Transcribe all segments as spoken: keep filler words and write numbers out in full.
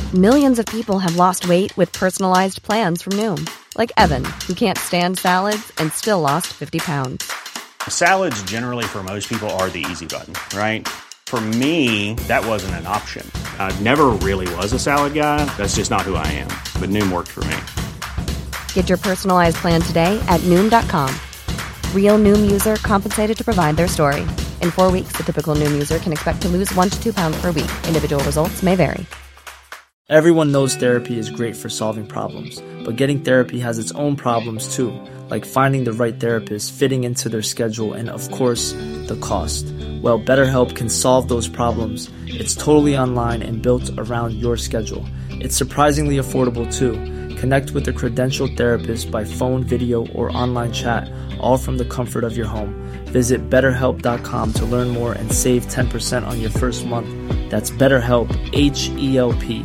Millions of people have lost weight with personalized plans from Noom. Like Evan, who can't stand salads and still lost fifty pounds. Salads generally for most people are the easy button, right? For me, that wasn't an option. I never really was a salad guy. That's just not who I am. But Noom worked for me. Get your personalized plan today at Noom dot com. Real Noom user compensated to provide their story. In four weeks, the typical Noom user can expect to lose one to two pounds per week. Individual results may vary. Everyone knows therapy is great for solving problems, but getting therapy has its own problems too, like finding the right therapist, fitting into their schedule, and of course, the cost. Well, BetterHelp can solve those problems. It's totally online and built around your schedule. It's surprisingly affordable too. Connect with a credentialed therapist by phone, video, or online chat, all from the comfort of your home. Visit better help dot com to learn more and save ten percent on your first month. That's BetterHelp, H E L P.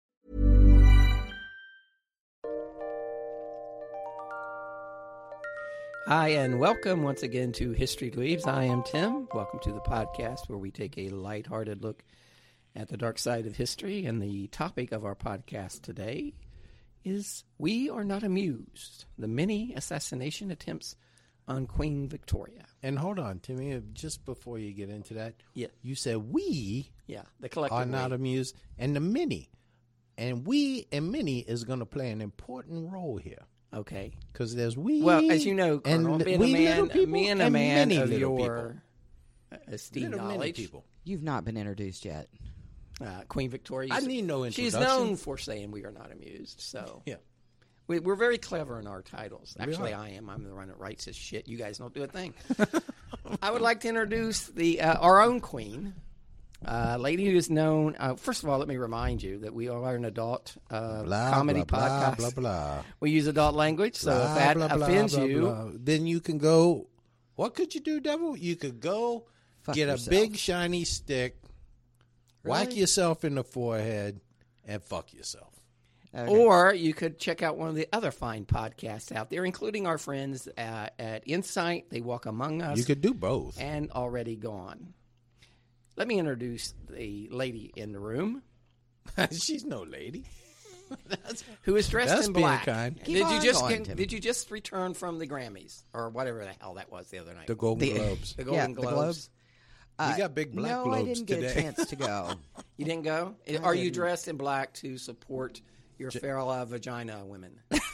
Hi, and welcome once again to History Dweebs. I am Tim. Welcome to the podcast where we take a lighthearted look at the dark side of history. And the topic of our podcast today is We Are Not Amused, the many assassination attempts on Queen Victoria. And hold on, Timmy, just before you get into that, yeah. you said we yeah, the collective are not we. amused, and the many. And we and many is going to play an important role here. Okay. Because there's we. Well, as you know, Colonel, and being we a man, little people being a and man many of little your people. esteemed Little many knowledge. people. You've not been introduced yet. Uh, Queen Victoria. I need no introduction. She's known for saying we are not amused. So yeah. we, we're very clever in our titles. Actually, We I am. I'm the one that writes this shit. You guys don't do a thing. I would like to introduce the uh, our own queen, a uh, lady who is known. Uh, first of all, let me remind you that we are an adult uh, blah, comedy blah, podcast. Blah, blah, blah. We use adult language, so blah, if that blah, blah, offends blah, you, blah. Then you can go. What could you do, Devil? You could go Fuck get yourself. a big shiny stick, whack Really? yourself in the forehead, and fuck yourself. Okay. or you could check out one of the other fine podcasts out there, including our friends at, at Insight. They Walk Among Us. You could do both. And Already Gone. Let me introduce the lady in the room She's no lady. who is dressed That's in being black. kind. Keep Did on you just going, get, Tim. did you just return from the Grammys or whatever the hell that was the other night? The Golden The- Globes. The Yeah, Golden the Globes. Globes. Uh, We got big black no, globes I didn't get today. a chance to go. You didn't go? I Are you didn't. dressed in black to support your feral vagina women?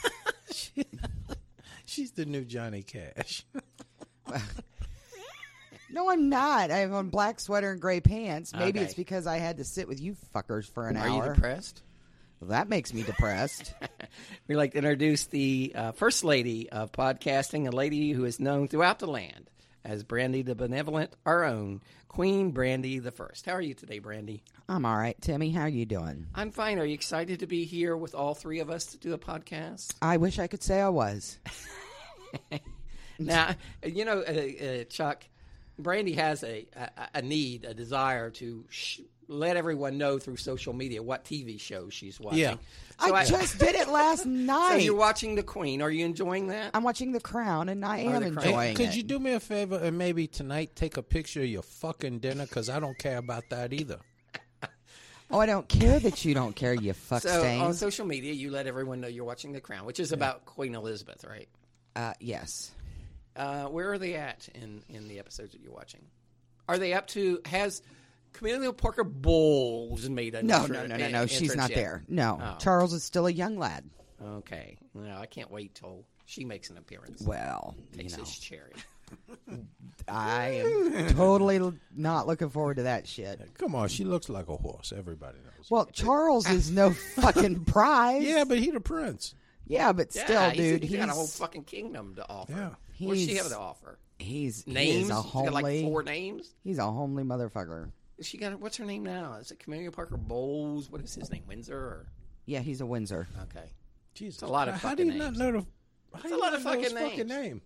She's the new Johnny Cash. No, I'm not. I have on black sweater and gray pants. Maybe Okay. it's because I had to sit with you fuckers for an Are hour. you depressed? Well, that makes me depressed. We'd like to introduce the uh, first lady of podcasting, a lady who is known throughout the land as Brandy the Benevolent, our own Queen Brandy the First. How are you today, Brandy? I'm all right, Timmy. How you doing? I'm fine. Are you excited to be here with all three of us to do a podcast? I wish I could say I was. Now, you know, uh, uh, Chuck, Brandy has a, a, a need, a desire to sh- let everyone know through social media what T V shows she's watching. Yeah. So I just did it last So night. you're watching The Queen. Are you enjoying that? I'm watching The Crown, and I Oh, am The Crown. enjoying Hey, could it. you do me a favor and maybe tonight take a picture of your fucking dinner? Because I don't care about that either. Oh, I don't care that you don't care, you fuck So stain. on social media, you let everyone know you're watching The Crown, which is about Queen Elizabeth, right? Uh, yes. Uh, where are they at in, in the episodes that you're watching? Are they up to, has Camilla Parker Bowles made a No, no, no, no, no. She's not there. No. Oh. Charles is still a young lad. Okay. Well, I can't wait till she makes an appearance. Well, you Takes know, his cherry. I am totally l- not looking forward to that shit. Come on, she looks like a horse. Everybody knows. Well, Charles is no fucking prize. yeah, but he the prince. Yeah, but Yeah, still, he's, dude, he's he's got a whole fucking kingdom to offer. Yeah. What does she He's- have to offer? he's he Names? is a She's got like homely. four names. He's a homely motherfucker. She got what's her name now? Is it Camilla Parker Bowles? What is his name? Windsor? Or? Yeah, he's a Windsor. Okay. Jesus, It's a lot of how fucking do you names. not know the? How It's do a you lot not of know his fucking fucking names. name?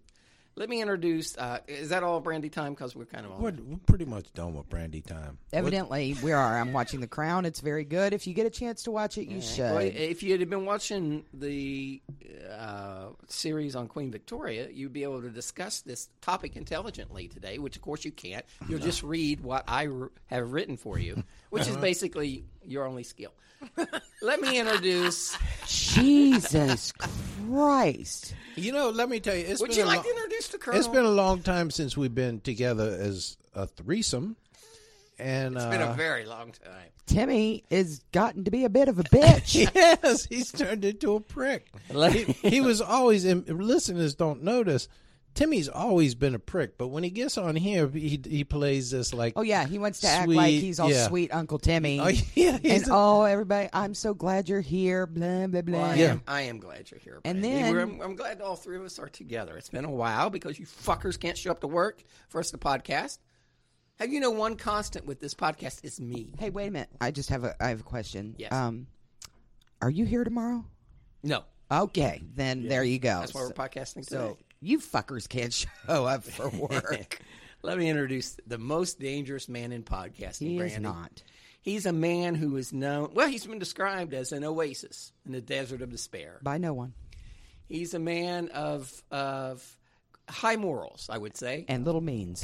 Let me introduce. Uh, is that all Brandy time? Because we're kind of on. We're, we're pretty much done with Brandy time. Evidently, we are. I'm watching The Crown. It's very good. If you get a chance to watch it, you should. Well, if you had been watching the uh, series on Queen Victoria, you'd be able to discuss this topic intelligently today, which, of course, you can't. You'll just read what I r- have written for you, which is basically your only skill. Let me introduce. Jesus Christ. You know, let me tell you. It's Would been you a like lo- to introduce the Colonel? It's been a long time since we've been together as a threesome. And, It's uh, been a very long time. Timmy has gotten to be a bit of a bitch. yes, he's turned into a prick. he, he was always, and listeners don't notice, Timmy's always been a prick, but when he gets on here, he he plays this like Oh, yeah. He wants to act sweet- like he's all yeah. sweet Uncle Timmy. Oh, yeah, he's and, a- oh, everybody, I'm so glad you're here. Blah, blah, blah. Well, I, Yeah. am, I am glad you're here. And Brandy. then- We're- I'm, I'm glad all three of us are together. It's been a while because you fuckers can't show up to work for us to podcast. Have you know one constant with this podcast is me? Hey, wait a minute. I just have a I have a question. Yes. Um, are you here tomorrow? No. Okay, then there you go. That's why we're podcasting today. So you fuckers can't show up for work. Let me introduce the most dangerous man in podcasting, He is Brandy. not. He's a man who is known, well, he's been described as an oasis in the desert of despair. By no one. He's a man of of high morals, I would say. And little means.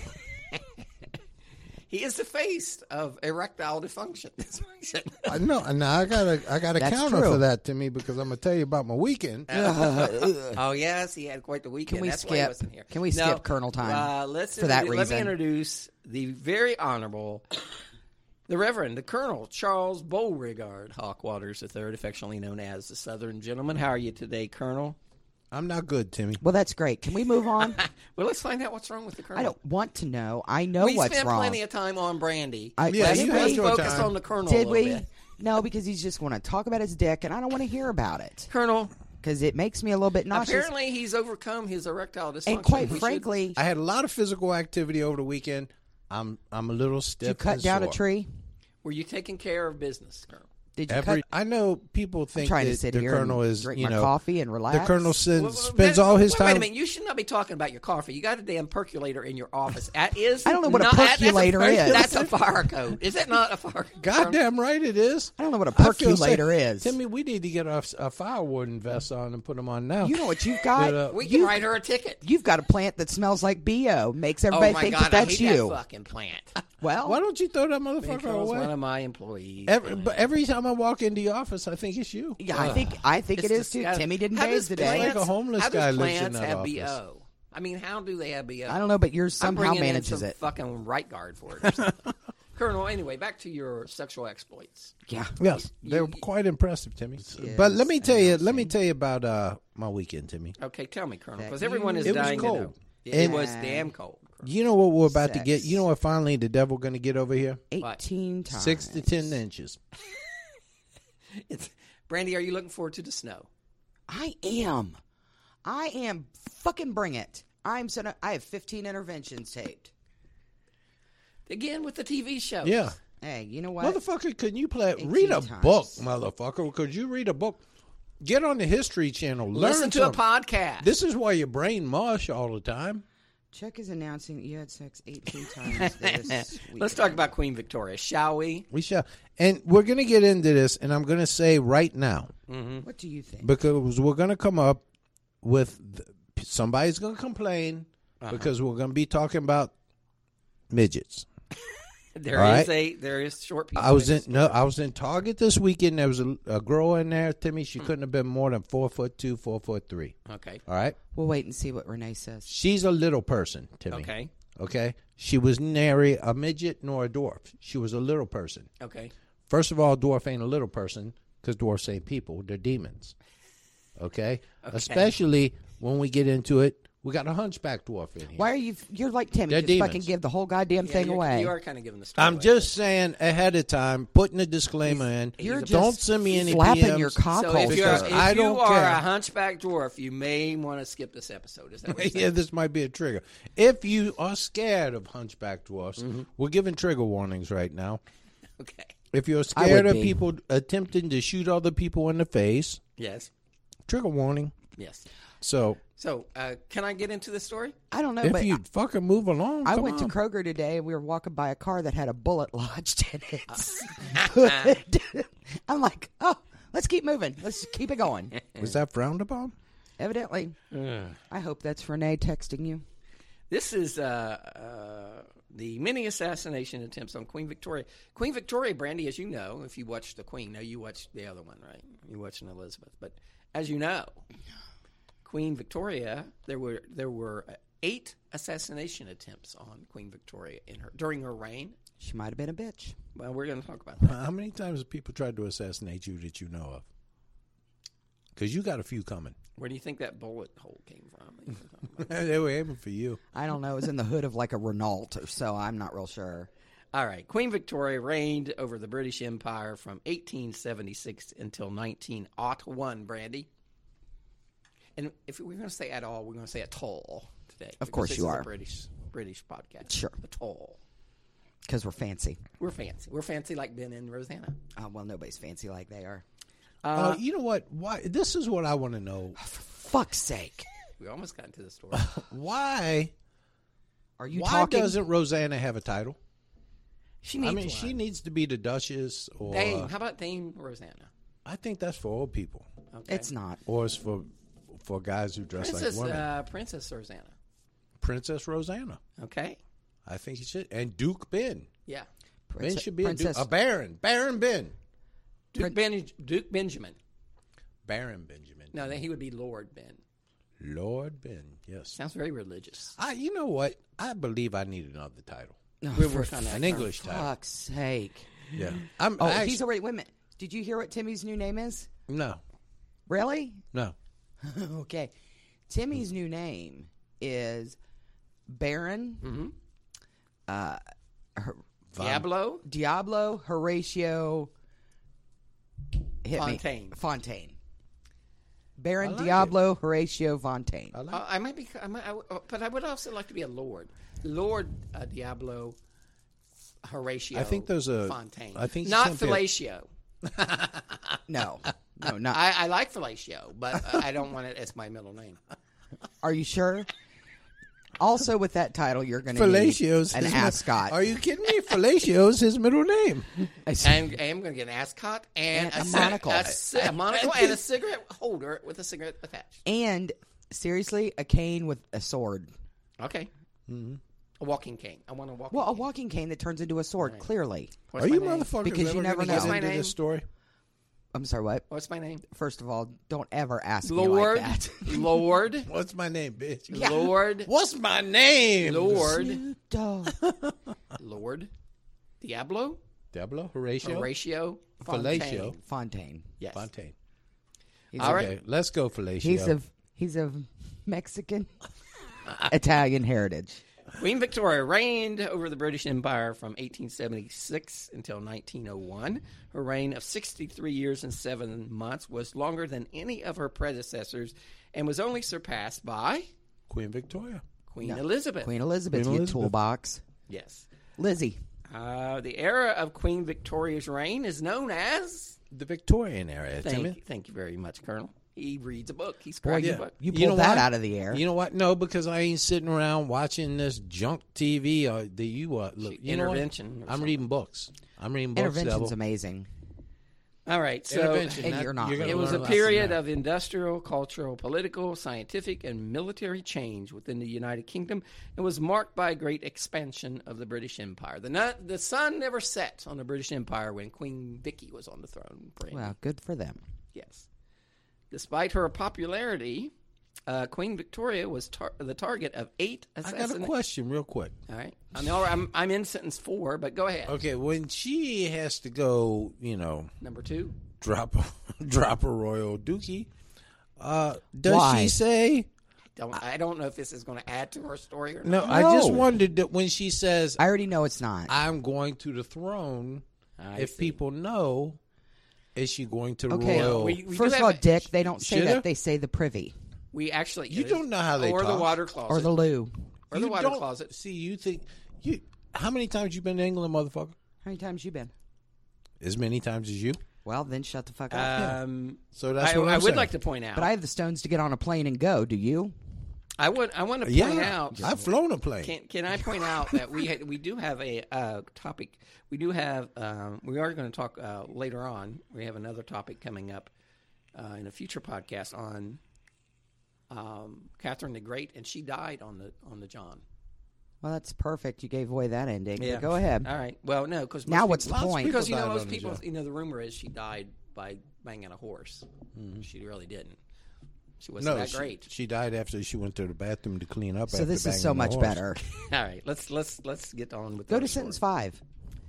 He is the face of erectile dysfunction. That's what he said. I know. Now I got a I got a That's counter true. for that, Timmy, because I'm gonna tell you about my weekend. Oh yes, he had quite the weekend. Can we That's why he skip- wasn't here. can we No, skip Colonel time Uh, let's for that introdu- Let me reason? introduce the very honorable, the Reverend, the Colonel Charles Beauregard Hawkwaters the third, affectionately known as the Southern Gentleman. How are you today, Colonel? I'm not good, Timmy. Well, that's great. Can we move on? Well, let's find out what's wrong with the Colonel. I don't want to know. I know we what's spent wrong. plenty of time on Brandy. I- Yeah, let's you let's had your focus time. on the Colonel Did a we? little bit. No, because he's just going to talk about his dick, and I don't want to hear about it Colonel, because it makes me a little bit nauseous. apparently he's overcome his erectile dysfunction. and quite We should- frankly, I had a lot of physical activity over the weekend. I'm I'm a little stiff. did you cut and down sore. a tree? were you taking care of business, Colonel? Did you Every, cut? I know people I'm think trying that to sit the here colonel and is, drink you my know, coffee and relax. the colonel sends, Well, well, spends wait- all his wait, time. Wait a minute, you should not be talking about your coffee. You got a damn percolator in your office. That is. I don't know what a not, that- percolator that's a, is. That's a fire code. Is it not a fire code? Goddamn right it is. I don't know what a I feel percolator sick. is. Timmy, we need to get a, a fire warden vest on and put them on now. You know what you've got? But, uh, We can You- write her a ticket. You've got a plant that smells like B O. Makes Oh everybody my think God, that that's I hate you. that fucking plant. Well, Why don't you throw that motherfucker Because away? one of my employees. Every, but every time I walk into the office, I think it's you. yeah, I think I think It's it is too. disgusting. Timmy didn't How bathe does today. Like a homeless how guy does lives in plants that have office. B O? I mean, how do they have B O? I don't know, but yours I'm somehow bringing in manages some it. fucking right guard for it. Or something. Colonel, anyway, back to your sexual exploits. Yeah. Yes, You- they were you- quite impressive, Timmy. Yes, but let me tell I you, know, let me see. tell you about uh, my weekend, Timmy. Okay, tell me, Colonel, That because everyone is It was dying to know. cold. It, And- it was damn cold. You know what we're about to get? Sex. You know what? Finally, the devil going to get over here? Eighteen times. Six to ten inches. It's, Brandy, are you looking forward to the snow? I am. I am. Fucking bring it. I'm so. I have fifteen interventions taped. Again with the T V show. Yeah. Hey, you know what? Motherfucker, can you play? eighteen Read a times. book, motherfucker. Could you read a book? Get on the History Channel. Learn Listen to something. a podcast. This is why your brain mush all the time. Chuck is announcing that you had sex eighteen times this Let's weekend. talk about Queen Victoria, shall we? We shall, and we're going to get into this, and I'm going to say right now What do you think? because we're going to come up with the, somebody's going to complain Uh-huh. because we're going to be talking about midgets. There All is right. a there is short people. I was in the no, story. I was in Target this weekend. There was a, a girl in there, Timmy. She couldn't have been more than four foot two, four foot three. Okay. All right, We'll wait and see what Renee says. she's a little person, Timmy. Okay. Okay, she was nary a midget nor a dwarf. She was a little person. Okay. First of all, dwarf ain't a little person because dwarfs ain't people; they're demons. Okay? Especially when we get into it, we got a hunchback dwarf in here. Why are you? You're like Timmy. They're Just demons. fucking give the whole goddamn Yeah, thing you're- away. You are kind of giving the story. I'm away. just saying ahead of time, putting a disclaimer in. You're don't just send me any flapping P Ms. your cock So holster. if, you're, if I you don't are care. a hunchback dwarf, you may want to skip this episode. Is that what you're Yeah, saying? this might be a trigger. If you are scared of hunchback dwarfs, Mm-hmm. we're giving trigger warnings right now. Okay. If you're I scared would of be. people attempting to shoot other people in the face, Yes. trigger warning. Yes. So So, uh, can I get into this story? I don't know, If but you fucking move along, I come went on. to Kroger today and we were walking by a car that had a bullet lodged in its hood. I'm like, oh, let's keep moving. Let's keep it going. Was that frowned upon? Evidently. I hope that's Renee texting you. This is uh, uh, the many assassination attempts on Queen Victoria. Queen Victoria, Brandy, as you know, if you watched The Queen, no, you watched the other one, right? You watched an Elizabeth. But as you know, Queen Victoria, there were there were eight assassination attempts on Queen Victoria in her during her reign. She might have been a bitch. Well, we're going to talk about that. How many times have people tried to assassinate you that you know of? Because you got a few coming. Where do you think that bullet hole came from? They were aiming for you. I don't know. It was in the hood of like a Renault, so I'm not real sure. All right. Queen Victoria reigned over the British Empire from eighteen seventy-six until nineteen oh one, Brandy. And if we're going to say at all, we're going to say at all today. Of course this you is are. A British British podcast. Sure. At all. Because we're fancy. We're fancy. We're fancy like Ben and Rosanna. Uh, well, nobody's fancy like they are. Uh, you know what? Why? This is what I want to know. Fuck's sake. We almost got into the story. Why? Are you Why talking? doesn't Rosanna have a title? She needs I mean, one. she needs to be the Duchess, or Dame. How about Dame Rosanna? I think that's for old people, Okay. It's not. or it's for for guys who dress Princess, like women. uh, Princess Rosanna. Princess Rosanna. Okay. I think he should, and Duke Ben. Yeah. Ben Prince- should be Princess- a Duke, a Baron, Baron Ben, Duke, ben, Duke Benjamin. Baron Benjamin. No, then he would be Lord Ben. Lord Ben. Yes. Sounds very religious. I. You know what? I believe I need another title, Oh, We're for working on that. an English title. fuck's sake. Yeah. I'm. Oh, I he's actu- already. Wait a minute. Did you hear what Timmy's new name is? no, Really? no. Okay. Timmy's new name is Baron Mm-hmm. uh, Her- Diablo. Diablo Horatio hit me. Fontaine. Fontaine. Baron I like Diablo Horatio Fontaine. I like. Uh, I might be, I might, I, w- uh, but I would also like to be a lord, Lord uh, Diablo Horatio. I think there's a- Fontaine. I think not something- fellatio. No. No, not. I, I like fellatio, but uh, I don't want it as my middle name. Are you sure? Also, with that title, you're going to Fellatio's need an his mi- ascot. Are you kidding me? Fellatio's his middle name. And I am going to get an ascot and, And a ci- monocle. a, ci- a monocle, and a cigarette holder with a cigarette attached. And seriously, a cane with a sword. Okay. Mm-hmm. A walking cane. I want a walking. Well, a cane. walking cane that turns into a sword. Clearly, What's Are my you name? motherfuckers Because you ever never gonna know. get What's my into name? this story? I'm sorry. What? What's my name? First of all, don't ever ask Lord. me like that. Lord. What's my name, bitch? Lord. What's my name? Lord. Duh. Lord. Diablo. Diablo Horatio Horatio. Fontaine. Fellatio Fontaine. Yes. Fontaine. He's All a, right. Okay, let's go Fellatio. He's of he's of Mexican Italian heritage. Queen Victoria reigned over the British Empire from eighteen seventy-six until nineteen oh one. Her reign of sixty-three years and seven months was longer than any of her predecessors and was only surpassed by Queen Victoria. Queen Elizabeth. Queen Elizabeth, Queen you Elizabeth. toolbox. Yes. Lizzie. Uh, the era of Queen Victoria's reign is known as... The Victorian era, Thank, Timmy. thank you very much, Colonel. He reads a book. He's Boy, cracking you, a book. you pulled You know that what? out of the air. You know what? No, because I ain't sitting around watching this junk T V. Or the you what? Look, you know what? Intervention or I'm something. reading books. I'm reading books. Intervention's Devil. amazing. All right, so... Intervention. And that- you're not gonna really. It was learn a lesson period now. of industrial, cultural, political, scientific, and military change within the United Kingdom and was marked by a great expansion of the British Empire. The, nu- the sun never set on the British Empire when Queen Vicky was on the throne. Brandy. Well, good for them. Yes. Despite her popularity, uh, Queen Victoria was tar- the target of eight I got a assassinations. question, real quick. All right. I'm, all right. I'm, I'm in sentence four, but go ahead. Okay, when she has to go, you know, Number two. drop a, drop a royal dookie, uh, does Why? she say? Don't, I don't know if this is going to add to her story or No, not. I just No. wondered that when she says, I already know it's not. "I'm going to the throne," I if see. people know, is she going to Okay. royal? We- we First do of all, have- Dick, they don't say Should that. have? They say the privy We actually... You don't know how they Or the talk. water closet. or the loo. Or the You water don't- closet. See, you think you? How many times you been to England, motherfucker? How many times you been? As many times as you. Well, then shut the fuck up. Um, So that's I, what I'm I would saying. like to point out. But I have the stones to get on a plane and go. Do you? I would. I want to point Yeah, out. I've flown a plane. Can, can I point out that we ha- we do have a uh, topic? We do have. Um, we are going to talk uh, later on. We have another topic coming up uh, in a future podcast on um, Catherine the Great, and she died on the on the John. Well, that's perfect. You gave away that ending. But go ahead. All right. Well, no, because Now what's the lots of point? Because you People know died most on the people. John. You know the rumor is she died by banging a horse. She really didn't. She wasn't No, that she, great. she died after she went to the bathroom to clean up. So after this is banging so the much horse. better. All right. Let's let's let's get on with Go the to story. sentence five.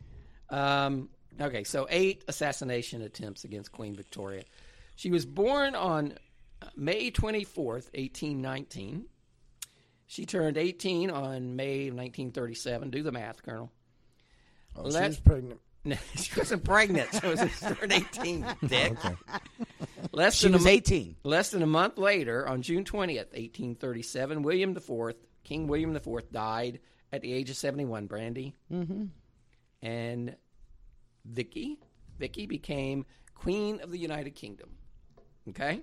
Um, okay, so eight assassination attempts against Queen Victoria. She was born on May twenty-fourth, eighteen nineteen. She turned eighteen on May of nineteen thirty-seven. Do the math, Colonel. Oh, Let- she was pregnant. No, she wasn't pregnant. She was she turned eighteen, Dick. Okay. Less She than was a, mo- eighteen. Less than a month later, on June twentieth, eighteen thirty-seven, William the Fourth, King William the Fourth, died at the age of seventy-one, Brandy. Mm-hmm. And Vicky, Vicky became Queen of the United Kingdom. Okay?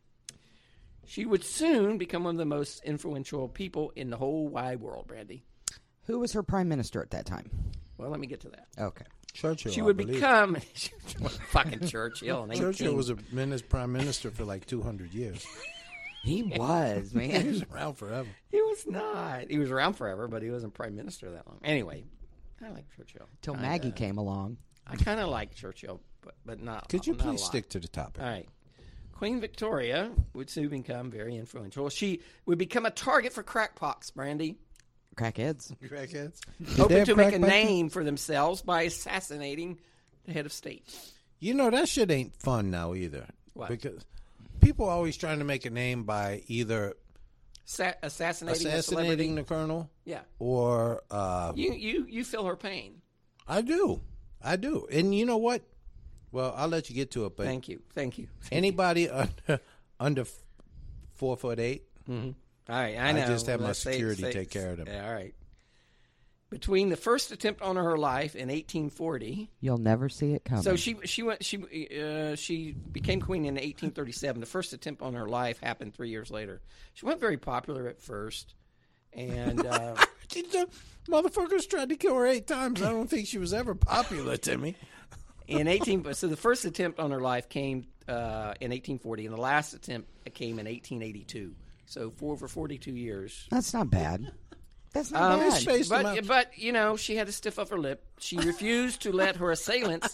She would soon become one of the most influential people in the whole wide world, Brandy. Who was her prime minister at that time? Well, let me get to that. Okay. Churchill. She I would believe. become fucking Churchill. In Churchill eighteen was a minis- prime minister for like two hundred years. He was, He man. was around forever. He was not. He was around forever, but he wasn't prime minister that long. Anyway, I like Churchill. Till Kinda. Maggie came along. I kind of like Churchill, but but not. Could you not a please lot. stick to the topic? All right. Queen Victoria would soon become very influential. She would become a target for crackpots, Brandy, Crackheads. Crackheads. hoping to make a name for themselves by assassinating the head of state. You know, that shit ain't fun now either. What? Because people are always trying to make a name by either Sa- assassinating, a assassinating celebrity. the colonel Yeah. or uh, You, you, you feel her pain. I do. I do. And you know what? Well, I'll let you get to it, but Thank you. Thank you. anybody under, under f- four foot eight, All right, I know. just have my Let's say- security say- take care of them. Yeah, all right. Between the first attempt on her life in eighteen forty, You'll never see it coming. so she she went she uh, she became queen in eighteen thirty-seven. The first attempt on her life happened three years later. She wasn't very popular at first, and uh, She just- motherfuckers tried to kill her eight times. I don't think she was ever popular, Timmy. in eighteen so the first attempt on her life came uh, in eighteen forty, and the last attempt came in eighteen eighty-two. So for over forty-two years. That's not bad. That's not Um, bad. His face them But, out. but, you know, she had a stiff upper lip. She refused to let her assailants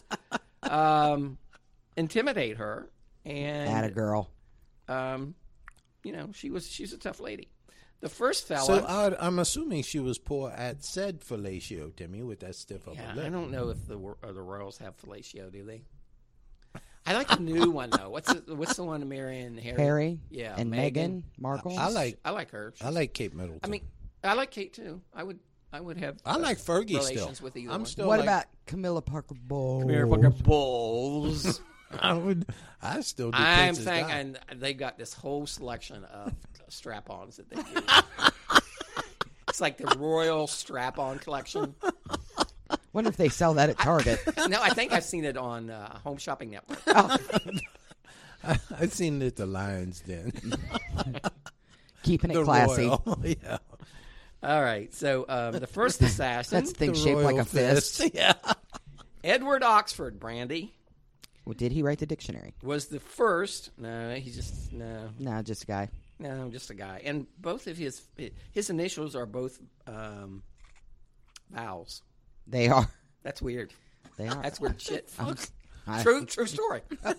um, intimidate her. And, Atta girl. um, you know, she was she's a tough lady. The first fella. So I, I'm assuming she was poor at said fellatio, Timmy, with that stiff upper yeah, lip. I don't know if the or the royals have fellatio, do they? I like the new one, though. What's the, what's the one to Mary and Harry? Harry. Yeah, And Meghan. Meghan Markle. I like I like her. I She's- like Kate Middleton. I mean, I like Kate, too. I would I would have I like Fergie relations still. with either I'm one. still what like, about Camilla Parker Bowles? Mary Parker Bowles. I would. I still do. I'm Princess Di. thinking they got this whole selection of strap-ons that they do. It's like the royal strap-on collection. Wonder if they sell that at Target. No, I think I've seen it on uh, Home Shopping Network. I, I've seen it at the Lions Den. Keeping it the classy. Royal. Yeah. All right, so um, the first assassin, That's thing The shaped like Royal a fist. Yeah. Edward Oxford, Brandy, Well, did he write the dictionary? was the first. No, he's just no, No, just a guy. no, just a guy. And both of his his initials are both um, vowels. They are. That's weird. They are. That's weird shit. I- True, true story.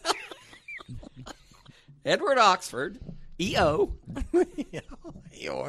Edward Oxford, E O. Yeah. Eeyore.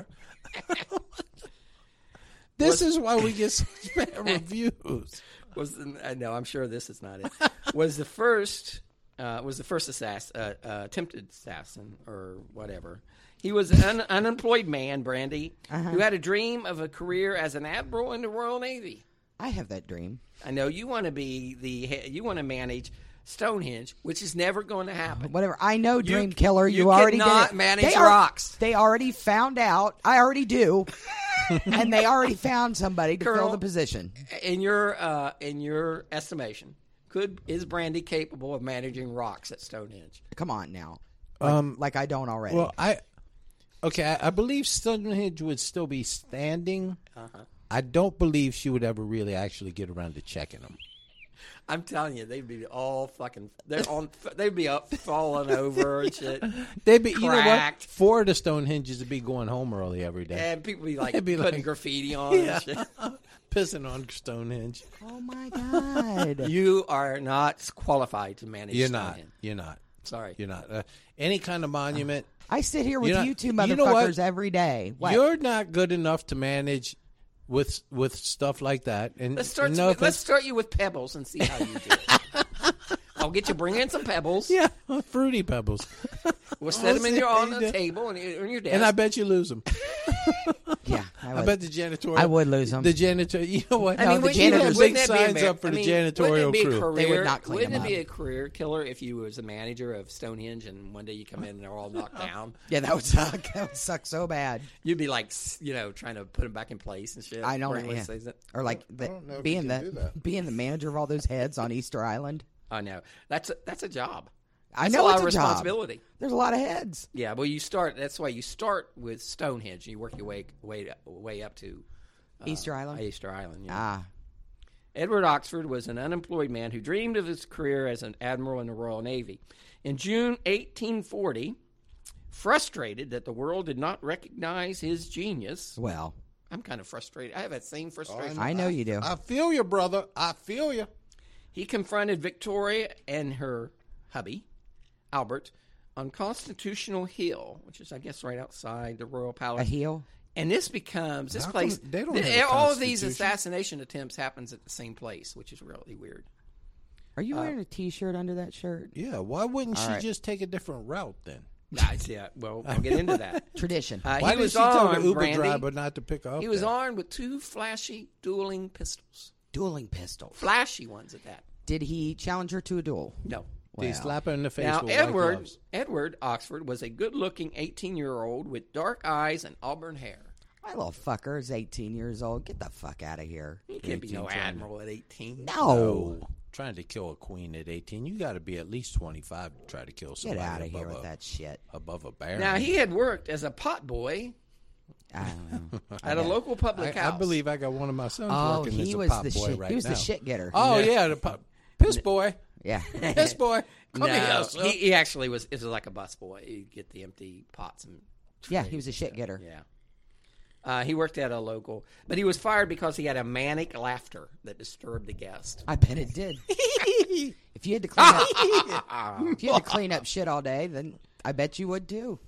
This is why we get such bad reviews. Was I know I'm sure this is not it. Was the first uh, was the first assass, uh, uh, attempted assassin or whatever. He was an un- unemployed man, Brandy, who had a dream of a career as an admiral in the Royal Navy. I have that dream. I know you want to be the he- you want to manage Stonehenge, which is never going to happen. Whatever. I know, Dream You- Killer. you You, already did cannot it. manage they are- rocks. They already found out. I already do. And they already found somebody to Colonel, fill the position. In your uh, in your estimation, could is Brandy capable of managing rocks at Stonehenge? Come on now. Like, Um, like I don't already. Well, I Okay, I, I believe Stonehenge would still be standing. Uh-huh. I don't believe she would ever really actually get around to checking them. I'm telling you, they'd be all fucking. They're on. They'd be up, falling over and shit. They'd be, you know what? Cracked. Four of the Stonehenges would be going home early every day. And people be like They'd be putting like- graffiti on Yeah. and shit. Pissing on Stonehenge. Oh my God. You are not qualified to manage. You're not. Stonehenge. You're not. Sorry. You're not. Uh, any kind of monument. I sit here with You're not- you two you know motherfuckers what? every day. What? You're not good enough to manage with with stuff like that. And Let's start. no let's offense- start you with pebbles and see how you do. I'll get you bring in some pebbles. Yeah, fruity pebbles. We'll set them in your on the Yeah. table and on your desk. And I bet you lose them. yeah, I, I would. bet the janitorial. I would lose 'em. The janitor. You know what? I mean, wouldn't the you- janitors- wouldn't big that be a signs mar- up for I the mean, wouldn't janitorial it be a crew. career, They would not clean Wouldn't them it be up. a career killer if you was a manager of Stonehenge and one day you come in and they're all knocked down? yeah, that would suck. That would suck so bad. You'd be like, s- you know, trying to put them back in place and shit. I know, Or yeah. says that. Or like the, don't know if being you can do the that. being the manager of all those heads on Easter Island. I know that's a, that's a job. I That's know a lot it's of a job. responsibility. There's a lot of heads. Yeah, well, you start. That's why you start with Stonehenge. And you work your way way way up to uh, Easter Island? Easter Island. Yeah. Ah, Edward Oxford was an unemployed man who dreamed of his career as an admiral in the Royal Navy. In June eighteen forty, frustrated that the world did not recognize his genius, well, I'm kind of frustrated. I have that same frustration. I know you do. I feel you, brother. I feel you. He confronted Victoria and her hubby, Albert, on Constitutional Hill, which is, I guess, right outside the Royal A Palace. heel. And this becomes this How place. come they don't th- have a all of these constitution? assassination attempts happens at the same place, which is really weird. Are you wearing a T-shirt under that shirt? Yeah. Why wouldn't All she right. just take a different route then? Guys, yeah. Well, I'll get into that. Tradition. Uh, Why he did was she tell armed, the Uber Brandy. driver not to pick her up? He was then? armed with two flashy dueling pistols. Dueling pistols. Flashy ones at that. Did he challenge her to a duel? No. They Well. slap her in the face Now, with white Edward gloves. Edward Oxford was a good-looking eighteen-year-old with dark eyes and auburn hair. My little fucker is eighteen years old. Get the fuck out of here. He can't be no eighteen, twenty. admiral at eighteen. No. Oh, trying to kill a queen at eighteen, you got to be at least twenty-five to try to kill Get somebody out of above here a, with that shit. above a baron. Now, he had worked as a potboy I don't know. at a local I, public I house. believe I got one of my sons Oh, working as he a was pop the boy shit. right he was now. the shit getter. Oh yeah, the pop, piss boy, Yeah. piss boy. Come no, here, son. he, he actually was. It was like a busboy. He'd get the empty pots and. Yeah, he was a shit getter. Yeah. Uh, he worked at a local, but he was fired because he had a manic laughter that disturbed the guest. I bet it did. if you had to clean up, if you had to clean up shit all day, then I bet you would too.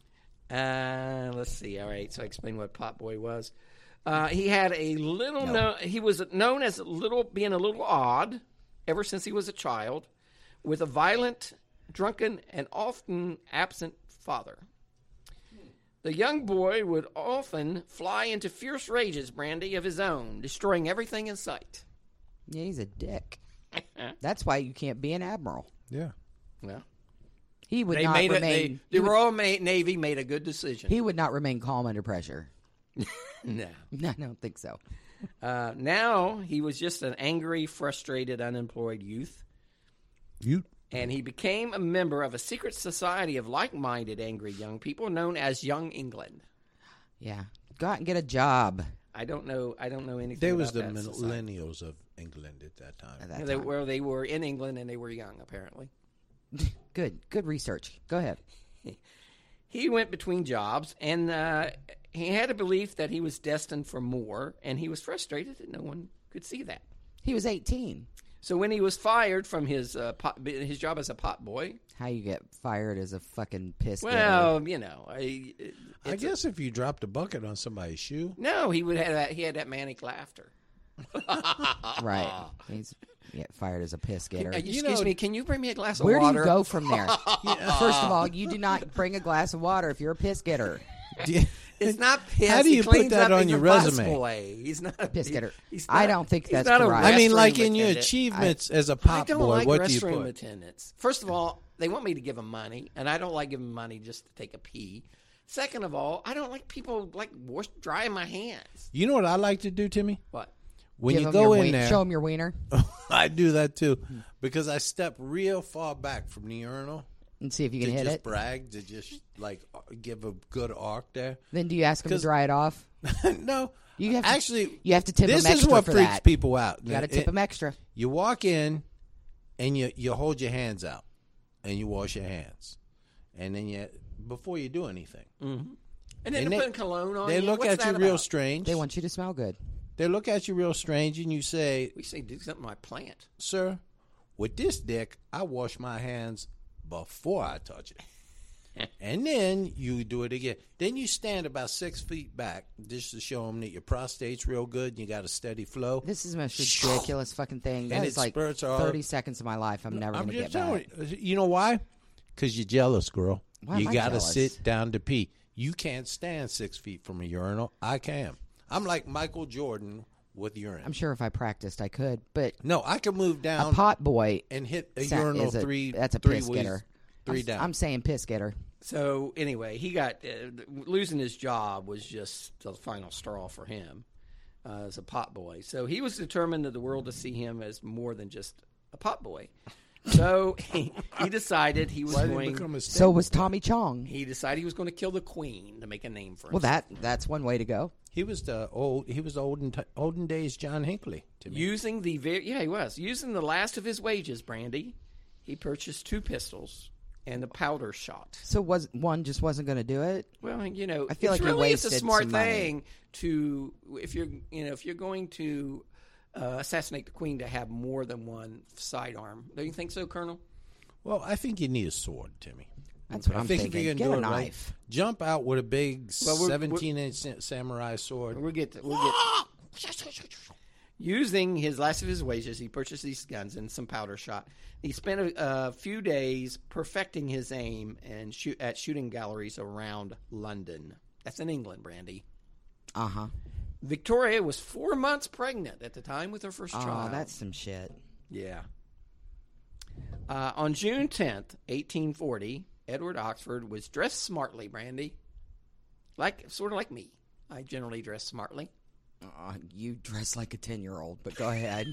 Uh, let's see. All right, so I explained what Potboy was. Uh, he had a little. No. he was known as a little, being a little odd, ever since he was a child, with a violent, drunken, and often absent father. The young boy would often fly into fierce rages, Brandy, of his own, destroying everything in sight. Yeah, he's a dick. That's why you can't be an admiral. Yeah. Well, He would they not made it. remain. They, he, the would, Royal Ma- Navy made a good decision. he would not remain calm under pressure. no. No, I don't think so. Uh, now he was just an angry, frustrated, unemployed youth. You. And he became a member of a secret society of like-minded angry young people known as Young England. Yeah, go out and get a job. I don't know. I don't know anything. They about was the that society. millennials of England at that time. At that Yeah, they, time. well, they were in England and they were young, apparently. Good, good research. Go ahead. He went between jobs, and uh, he had a belief that he was destined for more, and he was frustrated that no one could see that. He was eighteen. So when he was fired from his uh, pot, his job as a pot boy, How you get fired as a fucking piss getter. well, you know, I, it, I it's a- guess if you dropped a bucket on somebody's shoe, no, he would have that. He had that manic laughter. Right. He's get fired as a piss getter. Uh, excuse me, can you bring me a glass of Where do water? you go from there? First of all, you do not bring a glass of water if you're a piss getter. It's not piss. How do He you put cleans that up on as your a resume? busboy. He's not a Piss getter. he's I not- don't think he's that's not a correct. I mean, restroom like in your attendant. achievements as a I pop don't boy, like what do you restroom put? attendants. First of all, they want me to give them money, and I don't like giving money just to take a pee. Second of all, I don't like people like wash, drying my hands. You know what I like to do, Timmy? What? When Give you him go your in wien- there, show him your wiener. I do that too because I step real far back from the urinal And see if you can to hit just it. brag, to just like give a good arc there. Then do you ask them to 'Cause- dry it off? No, You have to, actually, you have to tip this them extra is what for freaks that. people out. You got to tip It- them extra. You walk in, and you you hold your hands out, and you wash your hands, and then you before you do anything. Mm-hmm. And then And they're they- putting cologne on They you. look What's at you that real about? strange. They want you to smell good. They look at you real strange, and you say, We say do something like plant. "Sir, with this dick, I wash my hands before I touch it." And then you do it again. Then you stand about six feet back just to show them that your prostate's real good and you got a steady flow. This is the most ridiculous fucking thing. That And is it like spurts all- thirty seconds of my life I'm never I'm going to get just telling back. you. You know why? Because you're jealous, girl. Why am you I got to jealous? sit down to pee. You can't stand six feet from a urinal. I can. I'm like Michael Jordan with urine. I'm sure if I practiced, I could. But No, I can move a down pot boy and hit a sa- urinal is a, three. that's a three piss ways- getter. Three I'm, down. I'm saying piss getter. So anyway, he got uh, losing his job was just the final straw for him uh, as a pot boy. So he was determined that the world to see him as more than just a pot boy. So he, he decided he was Why did it going. become a So statement? was Tommy Chong. He decided he was going to kill the queen to make a name for Well, himself. that that's one way to go. He was the old. He was the olden t- olden days John Hinckley to me. Using the very yeah he was using the last of his wages, Brandy, he purchased two pistols and a powder shot. So was one just wasn't going to do it? Well, you know, I feel it's like he really it's a wasted smart some money. thing to if you're you know if you're going to uh, assassinate the queen to have more than one sidearm. Don't you think so, Colonel? Well, I think you need a sword, Timmy. That's what I I'm think thinking. if you can Get do a it right, knife. jump out with a big Well, we're- seventeen-inch samurai sword. We'll get to, we'll get. Using his last of his wages, he purchased these guns and some powder shot. He spent a, a few days perfecting his aim and shoot at shooting galleries around London. That's in England, Brandy. Uh huh. Victoria was four months pregnant at the time with her first Oh, child. that's some shit. Yeah. Uh, on June tenth, eighteen forty, Edward Oxford was dressed smartly, Brandy. Like, sort of like me. I generally dress smartly. Uh, you dress like a ten-year-old, but go ahead.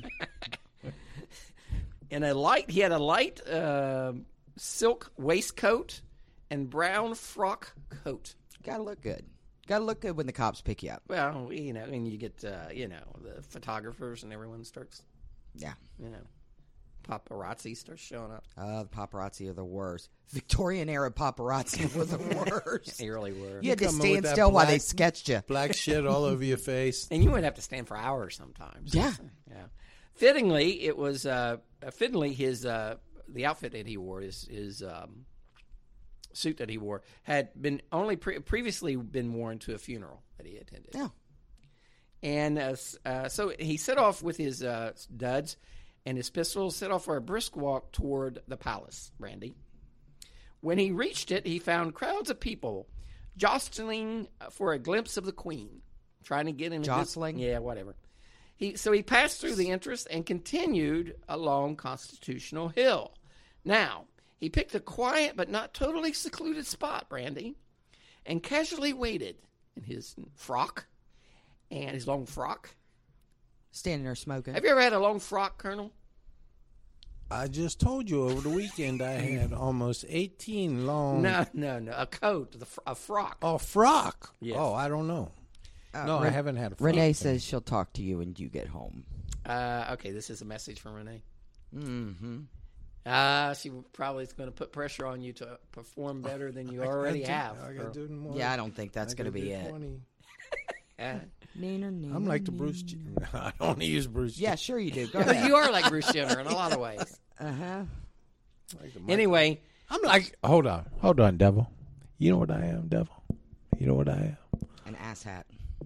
In a light, he had a light uh, silk waistcoat and brown frock coat. Gotta look good. Gotta look good when the cops pick you up. Well, you know, and you get, uh, you know, the photographers and everyone starts, Yeah. you know, paparazzi starts showing up. Uh, the paparazzi are the worst. Victorian era paparazzi were the worst. They really were. You had to come in with stand that still while they black- sketched you. Black shit all over your face. And you would have to stand for hours sometimes. Yeah. Yeah. Fittingly, it was uh, fittingly his uh, the outfit that he wore, his his um, suit that he wore, had been only pre- previously been worn to a funeral that he attended. Yeah. And uh, s- uh, so he set off with his uh, duds and his pistols, set off for a brisk walk toward the palace, Brandy. When he reached it, he found crowds of people jostling for a glimpse of the queen, trying to get in. a good- Jostling? yeah, whatever. He so he passed through the entrance and continued along Constitutional Hill. Now he picked a quiet but not totally secluded spot, Brandy, and casually waited in his frock and his long frock. Standing there smoking. Have you ever had a long frock, Colonel? I just told you over the weekend I had almost eighteen long. No, no, no. A coat, the fr- a frock. Oh, frock. Yes. Oh, I don't know. Uh, no, I Ren- haven't had a frock. Renee says she'll talk to you when you get home. Uh, okay, this is a message from Renee. Mm-hmm. Uh, she probably is going to put pressure on you to perform better than you already I do- have. I gotta do it more. Yeah, I don't think that's I going to gotta be do it. twenty. Yeah. I'm like the Bruce. J- I don't use Bruce. Yeah, sure you do. Go ahead. You are like Bruce Jenner in a lot of ways. Uh-huh. Like the Michael- Anyway, I'm like, hold on, hold on, devil. You know what I am, devil? You know what I am? An ass hat.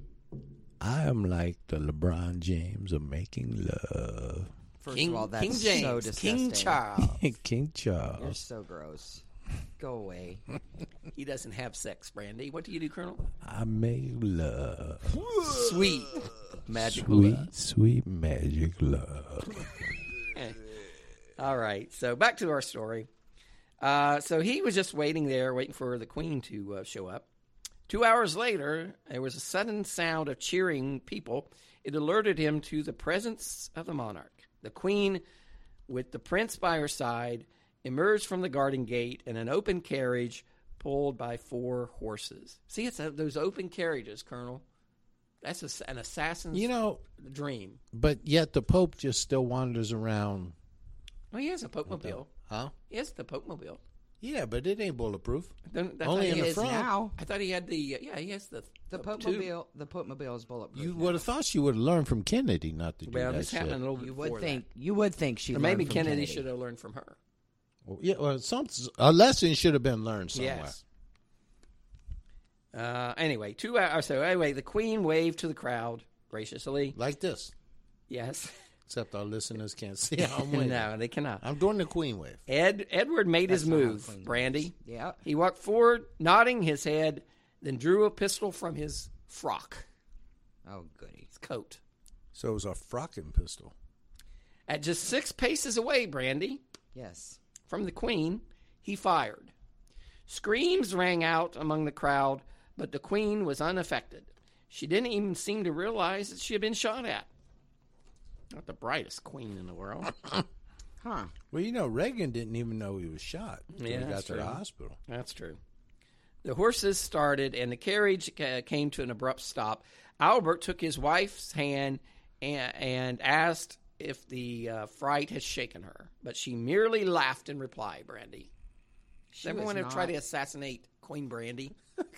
I am like the LeBron James of making love. First King, of all, that's King so James, disgusting. King Charles. King You're Charles. so gross. Go away. He doesn't have sex, Brandy. What do you do, Colonel? I make love. Sweet, magical Sweet, love. sweet magic love. Eh. All right, so back to our story. Uh, so he was just waiting there, waiting for the queen to uh, show up. Two hours later, there was a sudden sound of cheering people. It alerted him to the presence of the monarch. The queen, with the prince by her side, emerged from the garden gate in an open carriage pulled by four horses. See, it's a, those open carriages, Colonel. That's a, an assassin's You know, dream. but yet the Pope just still wanders around. Well, he has a Pope Mobile. Huh? He has the Pope Mobile. Yeah, but it ain't bulletproof. Then- I Only thought in he the Is front. now. I thought he had the, uh, yeah, he has the... The Pope tube. Mobile, the Pope Mobile is bulletproof. You now. would have thought she would have learned from Kennedy not to do Well, that this shit. happened a little bit You before would think. that. You would think she. Or maybe Kennedy, should have learned from her. Well, yeah, well, some, a lesson should have been learned somewhere. Yes. Uh, anyway, two hours. So anyway, the Queen waved to the crowd graciously. Like this. Yes. Except our listeners can't see how I'm waving. No, they cannot. I'm doing the Queen wave. Ed Edward made his That's not how move, Queen Brandy. Yeah. He walked forward, nodding his head, then drew a pistol from his frock, Oh goody. his coat. So it was a frocking pistol. At just six paces away, Brandy, Yes. from the Queen, he fired. Screams rang out among the crowd, but the Queen was unaffected. She didn't even seem to realize that she had been shot at. Not the brightest queen in the world. Huh. Well, you know, Reagan didn't even know he was shot until Yeah, he got that's to the true. hospital. That's true. The horses started, and the carriage uh, came to an abrupt stop. Albert took his wife's hand and, and asked if the uh, fright had shaken her, but she merely laughed in reply, Brandy. She Everyone was would try not- to assassinate Queen Brandy.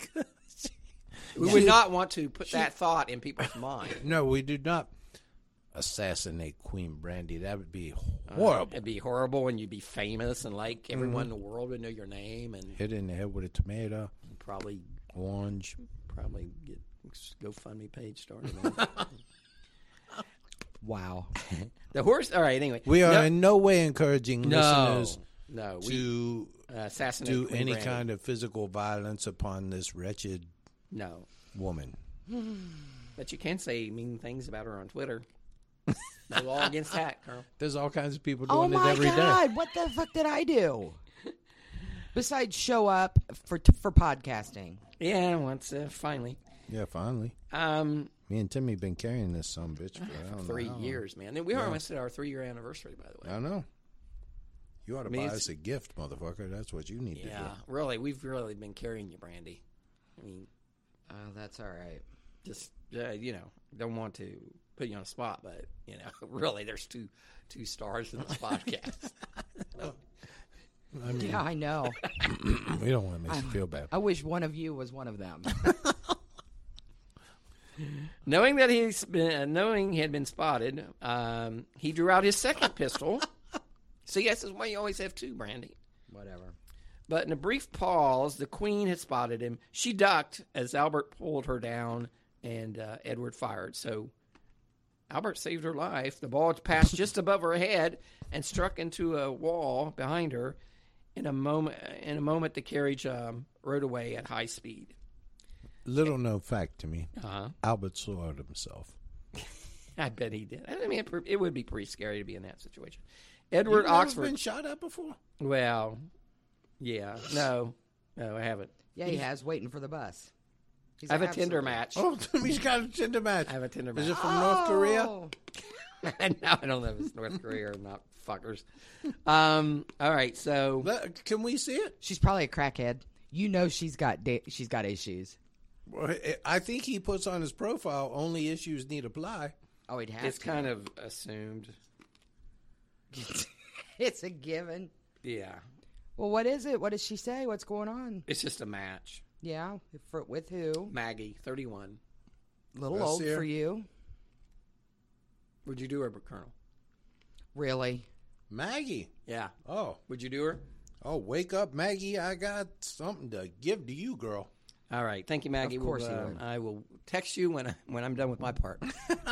We would not want to put that thought in people's mind. No, we did not assassinate Queen Brandy. That would be horrible. It'd be horrible, and you'd be famous, and like everyone in the world would know your name, and Hit in the head with a tomato, probably orange. probably get GoFundMe page started. Wow. The horse. All right. Anyway, We are no, in no way encouraging no, listeners no. We to uh, assassinate do Queen any Brandy. kind of physical violence upon this wretched No, woman. but you can say mean things about her on Twitter. The law against that, Colonel. There's all kinds of people Oh doing it my every day. God! What the fuck did I do? Besides show up for for podcasting. Yeah, once uh, finally. Yeah, finally. Um, Me and Timmy been carrying this son of a bitch for I don't know three how long. years, man. And we are almost at our three-year anniversary, by the way. I know. You ought to I mean, buy it's- us a gift, motherfucker. That's what you need Yeah, to do. really, we've really been carrying you, Brandy. I mean, Oh, that's all right. just uh, you know, don't want to put you on the spot, but you know, really, there's two two stars in this podcast. I mean, Yeah, I know. we don't want to make you feel bad. I wish one of you was one of them. Knowing that he's been, uh, knowing he had been spotted, um, he drew out his second pistol. See, that's why you always have two, Brandy. Whatever. But in a brief pause, the Queen had spotted him. She ducked as Albert pulled her down, and uh, Edward fired. So Albert saved her life. The ball passed just above her head and struck into a wall behind her. In a moment, in a moment, the carriage um, rode away at high speed. Little known fact to me. Uh-huh. Albert saw it himself. I bet he did. I mean, it, it would be pretty scary to be in that situation. Edward You've never Oxford. been shot at before? Well, yeah, no, no, I haven't. Yeah, he has waiting for the bus. He's I have a absolute- Tinder match. Oh, Timmy's got a Tinder match. I have a Tinder Is match. it from North Korea? Oh. no, I don't know if it's North Korea or not. Fuckers. Um. All right. So Let- Can we see it? She's probably a crackhead. You know she's got da- she's got issues. Well, I think he puts on his profile, only issues need apply. Oh, he'd have it's to. kind of assumed. It's a given. Yeah. Well, what is it? What does she say? What's going on? It's just a match. Yeah, for, with who? Maggie, thirty-one. A little Let's old see her. for you. Would you do her, Colonel? Really? Maggie. Yeah. Oh. Would you do her? Oh, wake up, Maggie. I got something to give to you, girl. All right. Thank you, Maggie. Of course we'll, he uh, would. I will text you when I, when I'm done with my part.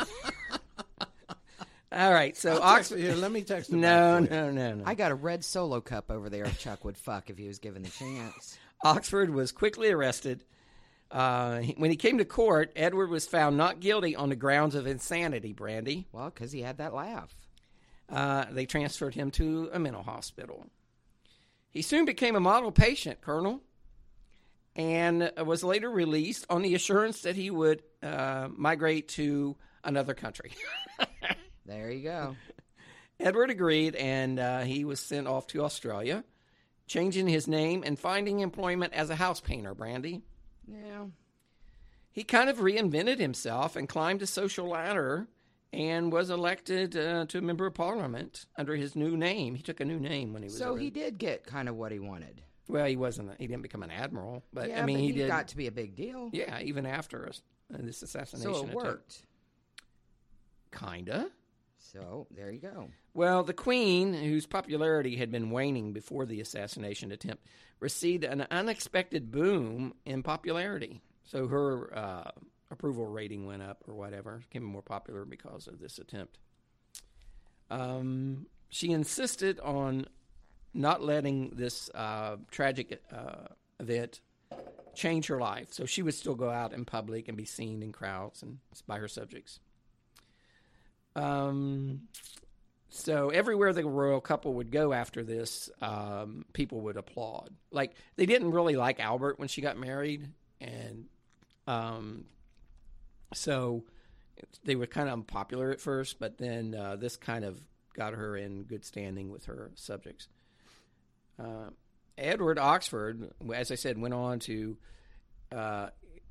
All right. So I'll text Oxford. her. Here, let me text her. No, back for you. no, no, no. I got a red Solo cup over there. Chuck would fuck if he was given the chance. Oxford was quickly arrested. Uh, he- when he came to court, Edward was found not guilty on the grounds of insanity, Brandy. Well, because he had that laugh. Uh, they transferred him to a mental hospital. He soon became a model patient, Colonel, and was later released on the assurance that he would uh, migrate to another country. There you go. Edward agreed, and uh, he was sent off to Australia, changing his name and finding employment as a house painter, Brandy. Yeah. He kind of reinvented himself and climbed a social ladder and was elected uh, to a member of Parliament under his new name. He took a new name when he was So already- he did get kind of what he wanted. Well, he wasn't. He didn't become an admiral, but yeah, I mean, but he, he did. got to be a big deal. Yeah, even after us, uh, this assassination So it attempt. worked. Kinda. So there you go. Well, the Queen, whose popularity had been waning before the assassination attempt, received an unexpected boom in popularity. So her uh, approval rating went up or whatever, became more popular because of this attempt. Um, she insisted on not letting this uh, tragic uh, event change her life. So she would still go out in public and be seen in crowds and by her subjects. Um, so everywhere the royal couple would go after this, um, people would applaud. Like, they didn't really like Albert when she got married, and um, so they were kind of unpopular at first, but then uh, this kind of got her in good standing with her subjects. Uh, Edward Oxford, as I said, went on to uh,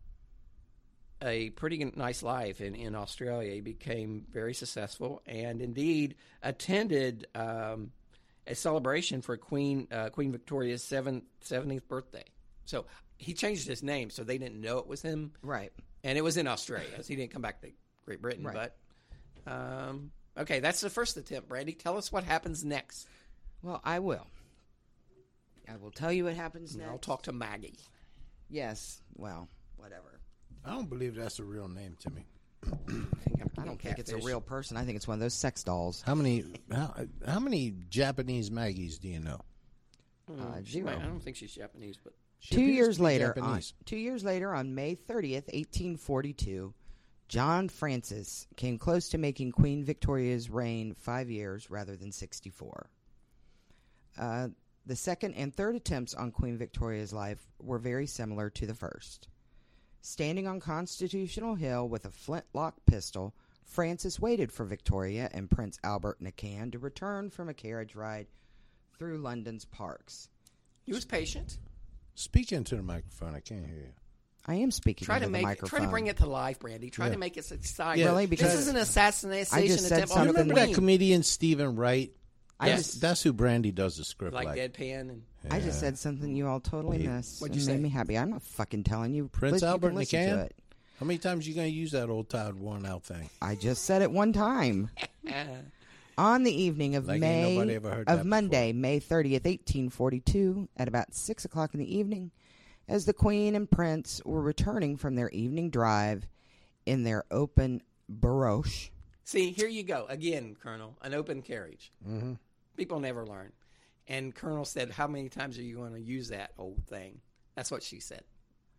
a pretty nice life in, in Australia. He became very successful and indeed attended um, a celebration for Queen uh, Queen Victoria's seventh, seventieth birthday. So he changed his name so they didn't know it was him. Right. And it was in Australia. So he didn't come back to Great Britain. Right. But, um, okay, that's the first attempt, Brandy. Tell us what happens next. Well, I will. I will tell you what happens And next. I'll talk to Maggie. Yes. Well, whatever. I don't believe that's a real name, Timmy. I don't think it's a real person. I think it's one of those sex dolls. How many how, how many Japanese Maggies do you know? Uh, She zero. might, I don't think she's Japanese, but She Two appears years to be later, on, Japanese. two years later, on May thirtieth, eighteen forty-two, John Francis came close to making Queen Victoria's reign five years rather than sixty-four. Uh, the second and third attempts on Queen Victoria's life were very similar to the first. Standing on Constitutional Hill with a flintlock pistol, Francis waited for Victoria and Prince Albert Nakan to return from a carriage ride through London's parks. he was patient. Speak into the microphone. I can't hear you. I am speaking Try into to the make microphone. try to bring it to life, Brandy. Try Yeah. to make it exciting. Yeah, Really? Because this is an assassination I just said attempt on You the something- remember that Queen. comedian Stephen Wright? I Yes. just, That's who Brandy does the script like, like. deadpan. And I just said something you all totally Yeah. missed. What'd and you made say? me happy. I'm not fucking telling you. Prince Listen- you Albert can listen Nakan? to it. How many times you going to use that old Todd worn out thing? I just said it one time. uh, On the evening of Like ain't May nobody ever heard of that Monday, May thirtieth, eighteen forty-two, at about six o'clock in the evening, as the Queen and Prince were returning from their evening drive in their open barouche. see, here you go again, Colonel. An open carriage. Mm-hmm. People never learn. And Colonel said, "How many times are you going to use that old thing?" That's what she said.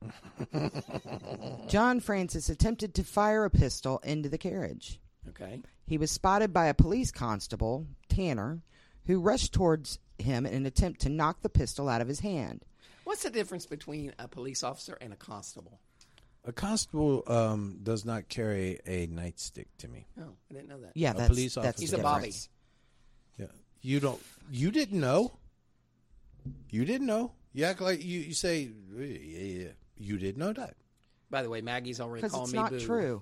John Francis attempted to fire a pistol into the carriage. Okay. He was spotted by a police constable, Tanner, who rushed towards him in an attempt to knock the pistol out of his hand. What's the difference between a police officer and a constable? A constable um, does not carry a nightstick, Timmy. Oh, I didn't know that. Yeah, A that's, police that's officer. He's the a Bobby. difference. Yeah, you don't. You didn't know. You didn't know. You act like you. You say, yeah, yeah. You didn't know that. By the way, Maggie's already Because called it's me not boo. true.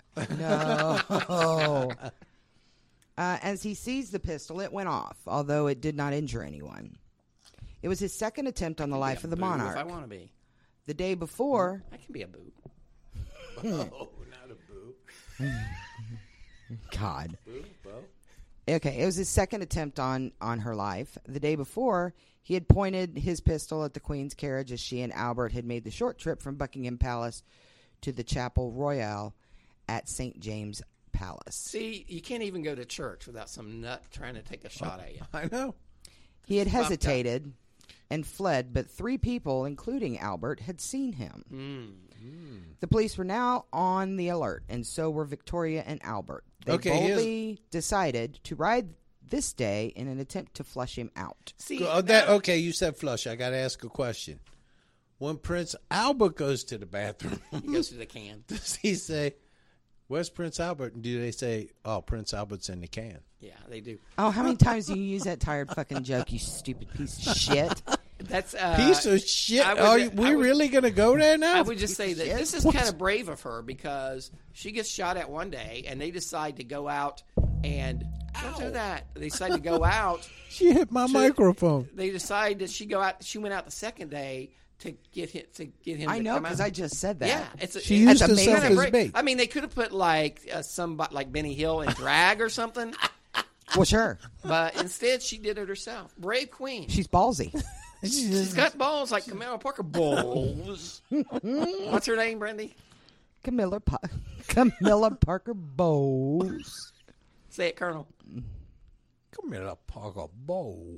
No. Uh, as he seized the pistol, it went off, although it did not injure anyone. It was his second attempt on the life Be a of the boo monarch. If I want to be. The day before, I can be a boo. Oh, not a boo. God. Boo, well. Okay, it was his second attempt on, on her life. The day before, he had pointed his pistol at the Queen's carriage as she and Albert had made the short trip from Buckingham Palace to the Chapel Royal at Saint James Palace. See, you can't even go to church without some nut trying to take a shot at you. I know. He had Fucked up. hesitated and fled, but three people, including Albert, had seen him. Mm. The police were now on the alert, and so were Victoria and Albert. They Okay, here's- boldly decided to ride this day in an attempt to flush him out. See, Oh, that, now- okay, you said flush. I got to ask a question. When Prince Albert goes to the bathroom, he goes to the can. does he say, Where's Prince Albert? And do they say, oh, Prince Albert's in the can? Yeah, they do. Oh, how many times do you use that tired fucking joke, you stupid piece of shit? That's uh, Piece of shit. I would- Are I we would- really going to go there now? I would just say that Shit. this is kind of brave of her because she gets shot at one day, and they decide to go out and don't do that. They decide to go out. She hit my microphone. They decide that she go out. She went out the second day to get him to get him. I to know, come because out. I just said that. Yeah, it's a, She it's used That's herself amazing. as bait. I mean, they could have put like uh, somebody like Benny Hill in drag or something, Well, sure. but instead she did it herself. Brave queen. She's ballsy. She's got balls like Camilla Parker Bowles. What's her name, Brandy? Camilla, pa- Camilla Parker Bowles. Say it, Colonel. Come here, a Parker Bowles.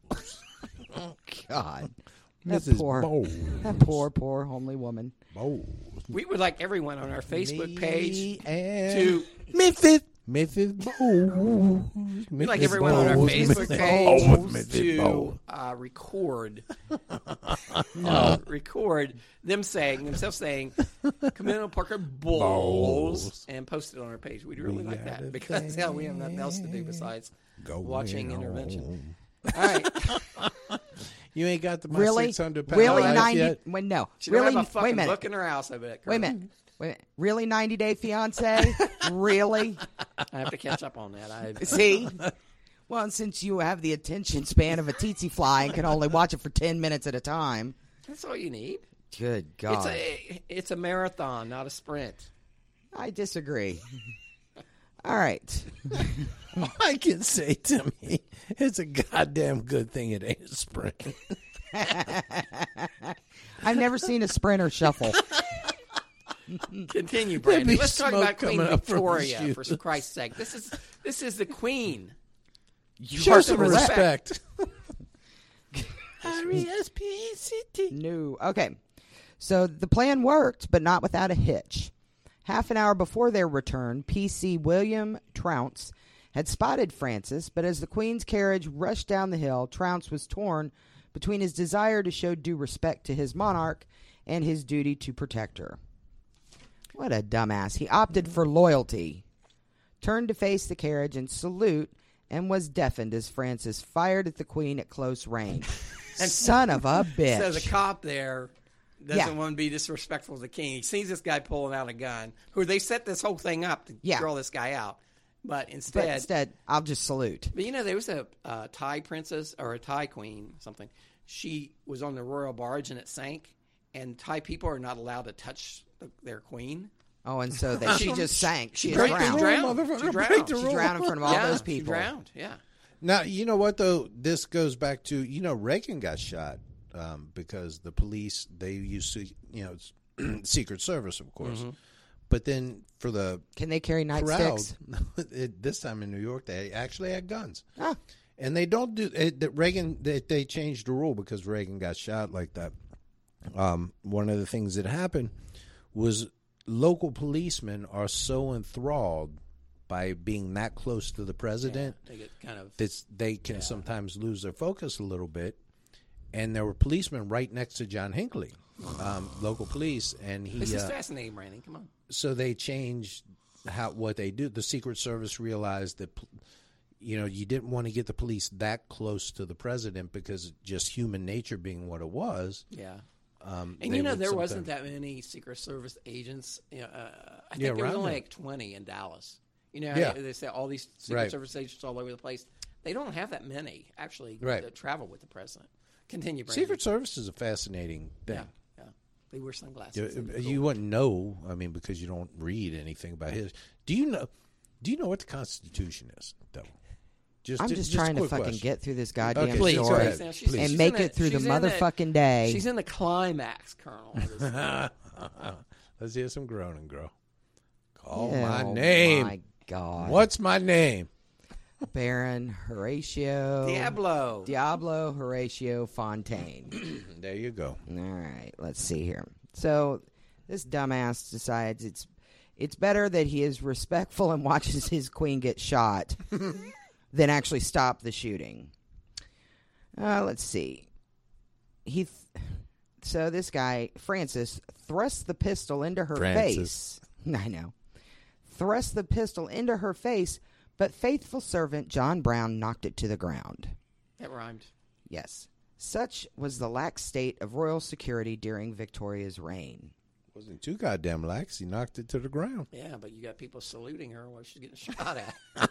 God. That Missus poor, Bowles. that poor, poor homely woman. Bowles. We would like everyone on our Facebook page Me and to Missus Missus Bowles. We'd like everyone on our Facebook page to uh, record, uh, record them saying themselves saying Camilla Parker Bowles Bowles. and post it on our page. We'd really We like got a that because hell, we have nothing else to do besides Go watching on. intervention. All right, You ain't got the my Really? six hundred pound Really? life ninety yet? Wait, no. she really? don't have a Wait fucking a minute. book in her house. I bet. Wait a minute. Wait a minute. Really ninety Day Fiance? Really? I have to catch up on that. I See? Well, and since you have the attention span of a tsetse fly and can only watch it for ten minutes at a time. that's all you need. Good It's God. a it's a marathon, not a sprint. I disagree. All right. I can say to me, it's a goddamn good thing it ain't a sprint. I've never seen a sprinter shuffle. Continue, There'd Brandon. be Let's talk smoke about Queen coming up from her Victoria, for shoes. Christ's sake. This is this is the Queen. Show some respect. respect. R E S P E C T. No. Okay. So the plan worked, but not without a hitch. Half an hour before their return, P C William Trounce had spotted Francis, but as the Queen's carriage rushed down the hill, Trounce was torn between his desire to show due respect to his monarch and his duty to protect her. What a dumbass. He opted for loyalty, turned to face the carriage and salute, and was deafened as Francis fired at the Queen at close range. Son of a bitch. So the cop there doesn't Yeah. want to be disrespectful to the king. He sees this guy pulling out a gun, who they set this whole thing up to Yeah. draw this guy out. But but instead, instead, I'll just salute. but you know, there was a uh, Thai princess or a Thai queen, something. She was on the royal barge and it sank, and Thai people are not allowed to touch the, their queen. Oh, and so that she just sank. She, She is break the drowned. rule. Rule, drowned. motherfucker, She break drowned. the She rule. drowned in front of all yeah, those she people. drowned. Yeah. Now, you know what, though? This goes back to, you know, Reagan got shot um, because the police, they used to, you know, it's Secret Service, of course. Mm-hmm. But then for the Can they carry crowd, nightsticks? it, this time in New York, they actually had guns. Ah. And they don't do it. That Reagan, they, they changed the rule because Reagan got shot like that. Um, one of the things that happened was local policemen are so enthralled by being that close to the president They get kind of. that they can sometimes lose their focus a little bit. And there were policemen right next to John Hinckley, um, local police, and he. This is uh, fascinating, Brandon. Come on. so they changed how what they do. The Secret Service realized that, you know, you didn't want to get the police that close to the president because just human nature being what it was. Yeah. Um, And they you know, would there wasn't sometimes- that many Secret Service agents. You know, uh, I think Yeah, there was around only there. like twenty in Dallas. You know, Yeah. they say all these Secret Right. Service agents all over the place. They don't have that many actually Right. that travel with the president. Continue, Brandon. Secret Service is a fascinating thing. Yeah, yeah. They wear sunglasses. You, It'd be you cool. wouldn't know, I mean, because you don't read anything about his. Do you know? Do you know what the Constitution is, though? Just, I'm ju- just, a trying to quick fucking question. get through this goddamn Okay, Please, go story ahead. Now, she's- Please. and she's make in it through the she's in motherfucking day. She's in the climax, Colonel. of this. Let's hear some groaning, girl. Call Oh, my name. My God. What's my name? Baron Horatio Diablo. Diablo Horatio Fontaine. There you go. All right, let's see here. So this dumbass decides it's it's better that he is respectful and watches his queen get shot than actually stop the shooting. Uh, let's see. He th- so this guy Francis thrusts the pistol into her Francis. face. I know. thrust the pistol into her face, but faithful servant John Brown knocked it to the ground. That rhymed. Yes. Such was the lax state of royal security during Victoria's reign. Wasn't too goddamn lax. He knocked it to the ground. Yeah, but you got people saluting her while she's getting shot at.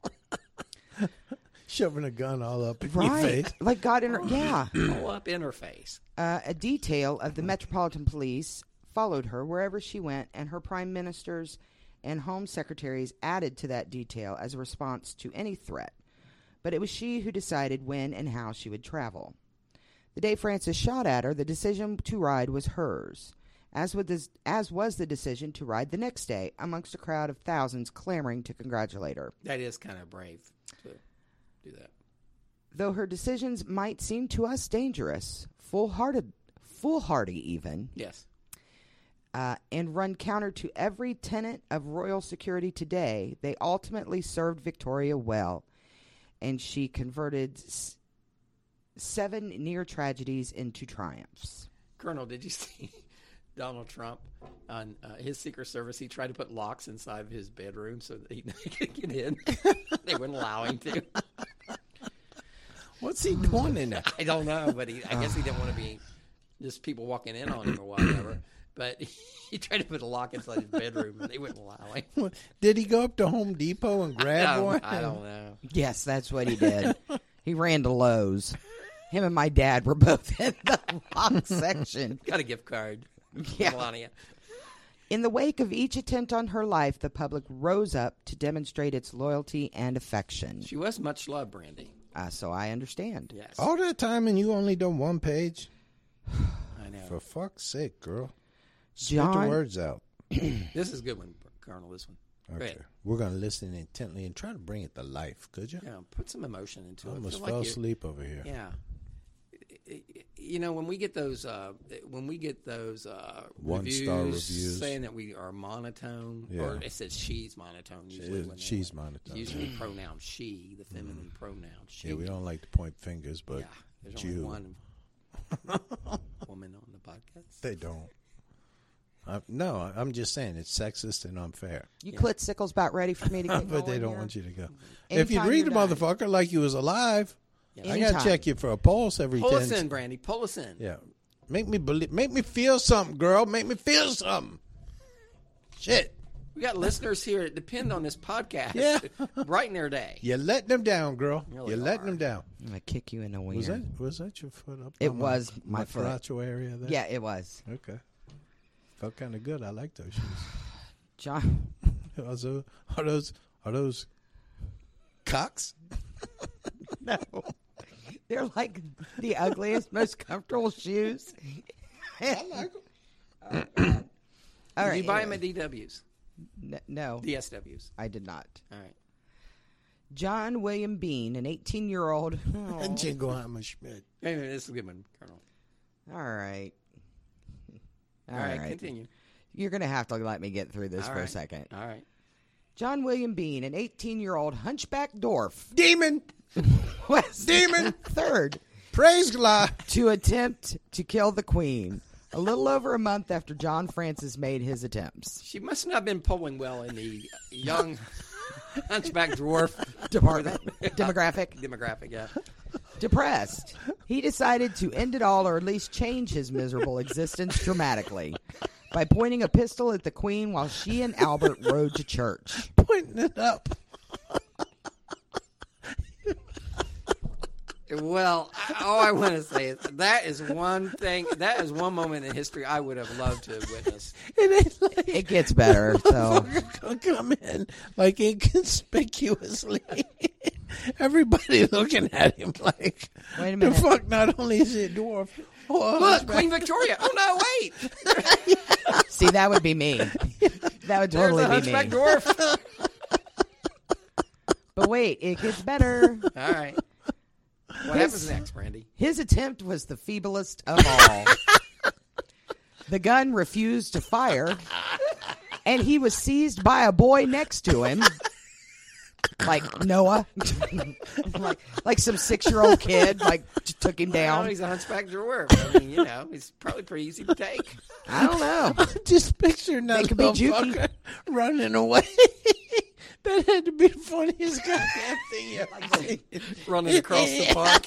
Shoving a gun all up in Right. your face. Like God in her, yeah. All up in her face. Uh, a detail of the Metropolitan Police followed her wherever she went, and her prime ministers and home secretaries added to that detail as a response to any threat. But it was she who decided when and how she would travel. The day Francis shot at her, the decision to ride was hers, as, with this, as was the decision to ride the next day amongst a crowd of thousands clamoring to congratulate her. That is kind of brave to do that. Though her decisions might seem to us dangerous, full-hearted, foolhardy even, Yes. uh, and run counter to every tenet of royal security today, they ultimately served Victoria well, and she converted s- seven near tragedies into triumphs. Colonel, did you see Donald Trump on uh, his Secret Service? He tried to put locks inside of his bedroom so that he could get in. They wouldn't allow him to. What's he doing in there? I don't know, but he, I guess he didn't want to be just people walking in on him or whatever. But he tried to put a lock inside his bedroom, and they wouldn't allow him. Did he go up to Home Depot and I grab don't, one? I don't know. Yes, that's what he did. He ran to Lowe's. Him and my dad were both in the lock section. Got a gift card. Yeah. Melania. In the wake of each attempt on her life, the public rose up to demonstrate its loyalty and affection. She was much loved, Brandy. Uh, so I understand. Yes. All that time and you only done one page? I know. For fuck's sake, girl. Spit John- the words out. This is a good one, Colonel, this one. Go Okay. ahead. We're going to listen intently and try to bring it to life, could you? Yeah, put some emotion into I it. almost Feel fell like you- asleep over here. Yeah. You know, when we get those, uh, when we get those uh, One-star reviews. saying that we are monotone, Yeah. or it says she's monotone. Usually, is- when they- she's monotone. Usually, pronoun she, the feminine pronoun she. Yeah, we don't like to point fingers, but Yeah, there's you. only one woman on the podcast. They don't. I, no, I'm just saying it's sexist and unfair. You clit sickles about ready for me to get But they going don't here? want you to go. If you Anytime read the you're done. motherfucker like you was alive, I got Anytime. to check you for a pulse every Pull ten. us in, Brandy. Pull us in. Yeah, make me believe. Make me feel something, girl. Make me feel something. Shit, We got listeners here that depend on this podcast. Yeah. Brighten their day. you're letting them down, girl. Really You're letting are. them down. I'm going to kick you in the wiener. Was that was that your foot up? It on was my, my foot. Faracho area there. Yeah, it was. Okay. Felt kind of good. I like those shoes. John. Are those are those, are those cocks? No. They're like the ugliest, most comfortable shoes. I like them. All Did right, you buy them anyway. at D W's? N- no, D S W's. I did not. All right. John William Bean, an eighteen-year-old. And Jingleheimer Schmidt. Wait a minute, this is a good one, Colonel. All right. All right, continue. You're going to have to let me get through this All for a right. second. All right. John William Bean, an eighteen-year-old hunchback dwarf, Demon. was Demon. third Praise God. to attempt to kill the queen, a little over a month after John Francis made his attempts. She must not have been polling well in the young hunchback dwarf Department, demographic, demographic, yeah. depressed. He decided to end it all, or at least change his miserable existence dramatically, by pointing a pistol at the queen while she and Albert rode to church. Pointing it up. Well, I- all I want to say is that is one thing, that is one moment in history I would have loved to have witnessed. It ain't like It gets better, so gonna come in like inconspicuously. Everybody looking at him like, Wait a the minute. fuck, not only is he a dwarf. Oh, Look, Queen Victoria. Oh, no, wait. see, that would be me. That would There's totally a be hunchback me. dwarf. But wait, it gets better. All right. What happens next, Brandy? His attempt was the feeblest of all. The gun refused to fire, and he was seized by a boy next to him. like Noah, like like some six-year-old kid, like just took him down. Well, he's a hunchback dwarf. I mean, you know, he's probably pretty easy to take. I don't know. Just picture that could be motherfucker running away. That had to be the funniest goddamn thing you ever seen. Running across the park.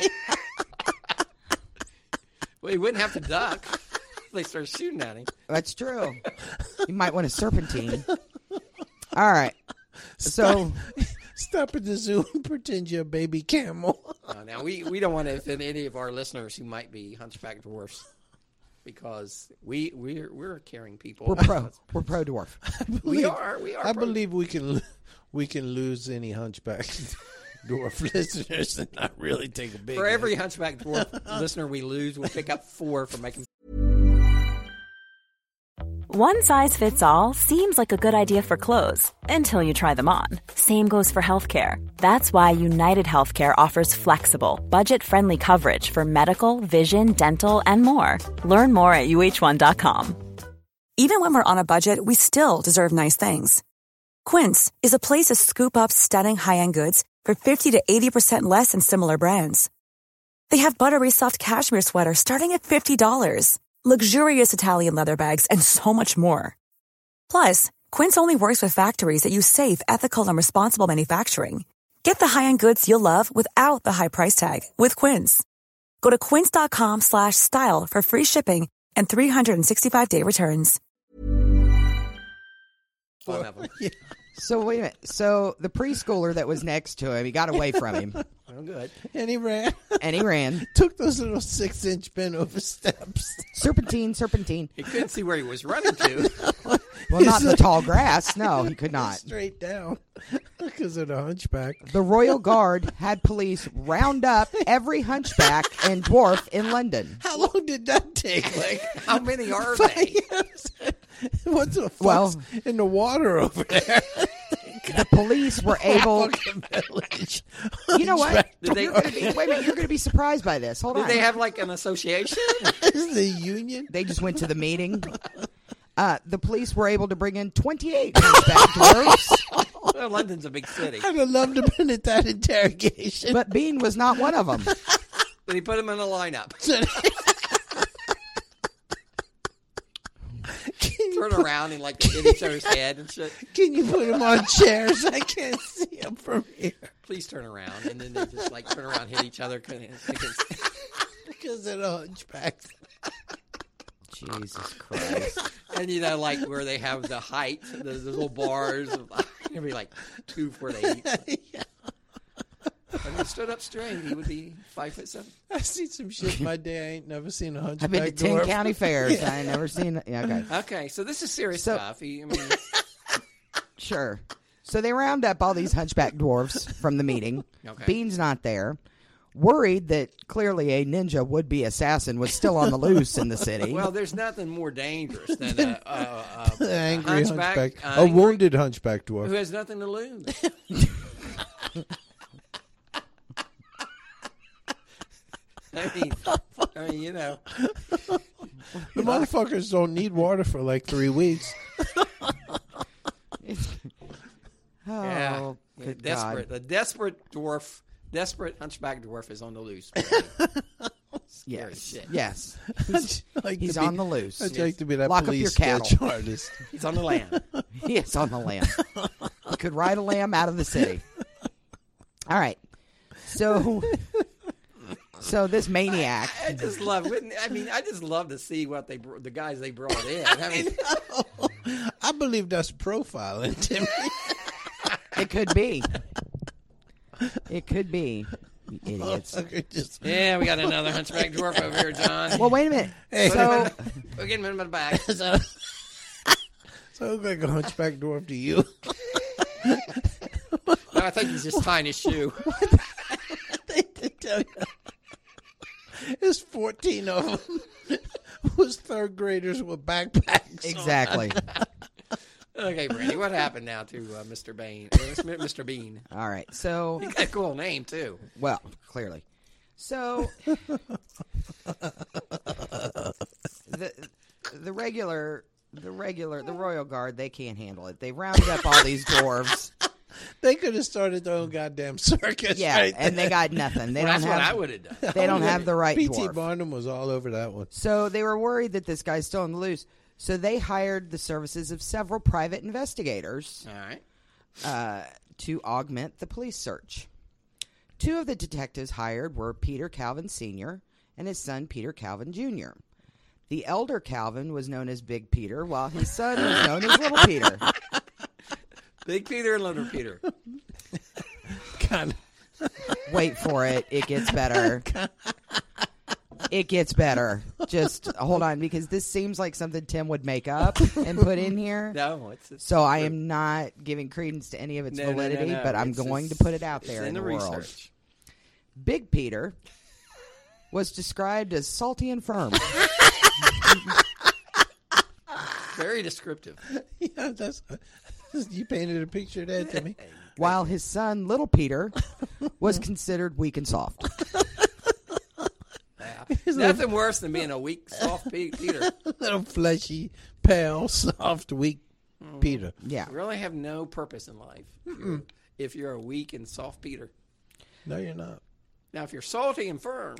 Well, he wouldn't have to duck. They start shooting at him. That's true. You might want a serpentine. All right. So Stop at the zoo and pretend you're a baby camel. Uh, now, we, we don't want to offend any of our listeners who might be hunchback dwarfs because we, we're, we're caring people. we're pro. We're pro dwarf. We are. We are. I pro- believe we can we can lose any hunchback dwarf listeners and not really take a big For hit. every hunchback dwarf listener we lose, we'll pick up four for making. One size fits all seems like a good idea for clothes until you try them on. Same goes for healthcare. That's why United Healthcare offers flexible, budget-friendly coverage for medical, vision, dental, and more. Learn more at U H one dot com. Even when we're on a budget, we still deserve nice things. Quince is a place to scoop up stunning high-end goods for fifty to eighty percent less than similar brands. They have buttery soft cashmere sweaters starting at fifty dollars, luxurious Italian leather bags, and so much more. Plus, Quince only works with factories that use safe, ethical, and responsible manufacturing. Get the high-end goods you'll love without the high price tag with Quince. Go to quince.com slash style for free shipping and three sixty-five day returns. One of them. So wait a minute. So the preschooler that was next to him, he got away from him, Oh, good. And he ran. and he ran. Took those little six-inch bent over steps. Serpentine, serpentine. He couldn't see where he was running to. Well, not in the tall grass. No, he could not. Straight down because of the hunchback. The Royal Guard had police round up every hunchback and dwarf in London. How long did that take? Like, How many are they? what the fuck's Well- in the water over there? The police were able. Fucking village. You know what? Did they- You're gonna be, wait a minute. You're going to be surprised by this. Hold Did on. they have like an association? Is the union? They just went to the meeting. Uh, the police were able to bring in twenty-eight hunchback dwarfs, Well, London's a big city. I'd have loved to have been at that interrogation. but Bean was not one of them. Did he put them in a lineup? Turn around and like hit each other's head and shit. Can you put them on chairs? I can't see them from here. Please turn around, and then they just like turn around, hit each other. Because of the hunchbacks. Jesus Christ. And you know, like where they have the height, the, the little bars. It'd be like two where they. If he stood up straight, he would be five foot seven. I see some shit my day. I ain't never seen a hunchback I've been to ten dwarf. county fairs. I ain't never seen it. Yeah, okay. Okay, so this is serious So- stuff. He, I mean, Sure. So they round up all these hunchback dwarfs from the meeting. Okay. Bean's not there. Worried that clearly a ninja would-be assassin was still on the loose in the city. well, there's nothing more dangerous than a, a, a, The a angry hunchback, hunchback. uh, A wounded hunchback dwarf. who has nothing to lose. I mean, I mean, you know, The motherfuckers don't need water for like three weeks. oh, yeah, good desperate. God. The desperate dwarf, desperate hunchback dwarf is on the loose. Scary Yes. shit. Yes. I'd like He's to be- on the loose. I'd like to be that Lock up your police cattle. sketch artist. He's on the land. He is on the lamb. He could ride a lamb out of the city. All right. So, so this maniac. I just love. wouldn't- I mean, I just love to see what they, br- the guys they brought in. I mean, I believe that's profiling, Timmy. It could be. It could be. You idiots. Motherfucker just yeah, we got another hunchback dwarf over here, John. Well, wait a minute. Hey. So, We'll get him in the back. so, so I look like a hunchback dwarf to you. No, I think he's just tying his shoe. They did tell you. There's fourteen of them. Was third graders with backpacks. exactly. Okay, Brandy, what happened now to uh, Mister Bean? Uh, Mister Bean. All right. So, He got a cool name too. well, clearly. So, the the regular the regular the Royal Guard, they can't handle it. They rounded up all these dwarves. They could have started their own goddamn circus. Yeah, right and there. they got nothing. They Well, don't that's have. what I would have done. They don't have the right P T dwarf. Barnum was all over that one. So they were worried that this guy's still on the loose. So they hired the services of several private investigators All right. uh, to augment the police search. Two of the detectives hired were Peter Calvin Senior and his son Peter Calvin Junior The elder Calvin was known as Big Peter, while his son was known as Little Peter. Big Peter and Little Peter. Kind of. Wait for it. It gets better. It gets better. Just hold on, because this seems like something Tim would make up and put in here. No, it's, it's So I am not giving credence to any of its No, no, no, validity, no. but I'm It's- going it's- to put it out it's there in, in the, the world. research. Big Peter was described as salty and firm. Very descriptive. Yeah, that's you painted a picture of that to me. While his son, Little Peter, was considered weak and soft. Yeah. Nothing worse than being a weak, soft Pe- Peter. Little fleshy, pale, soft, weak Peter. Yeah. You really have no purpose in life if you're, if you're a weak and soft Peter. No, you're not. Now, if you're salty and firm,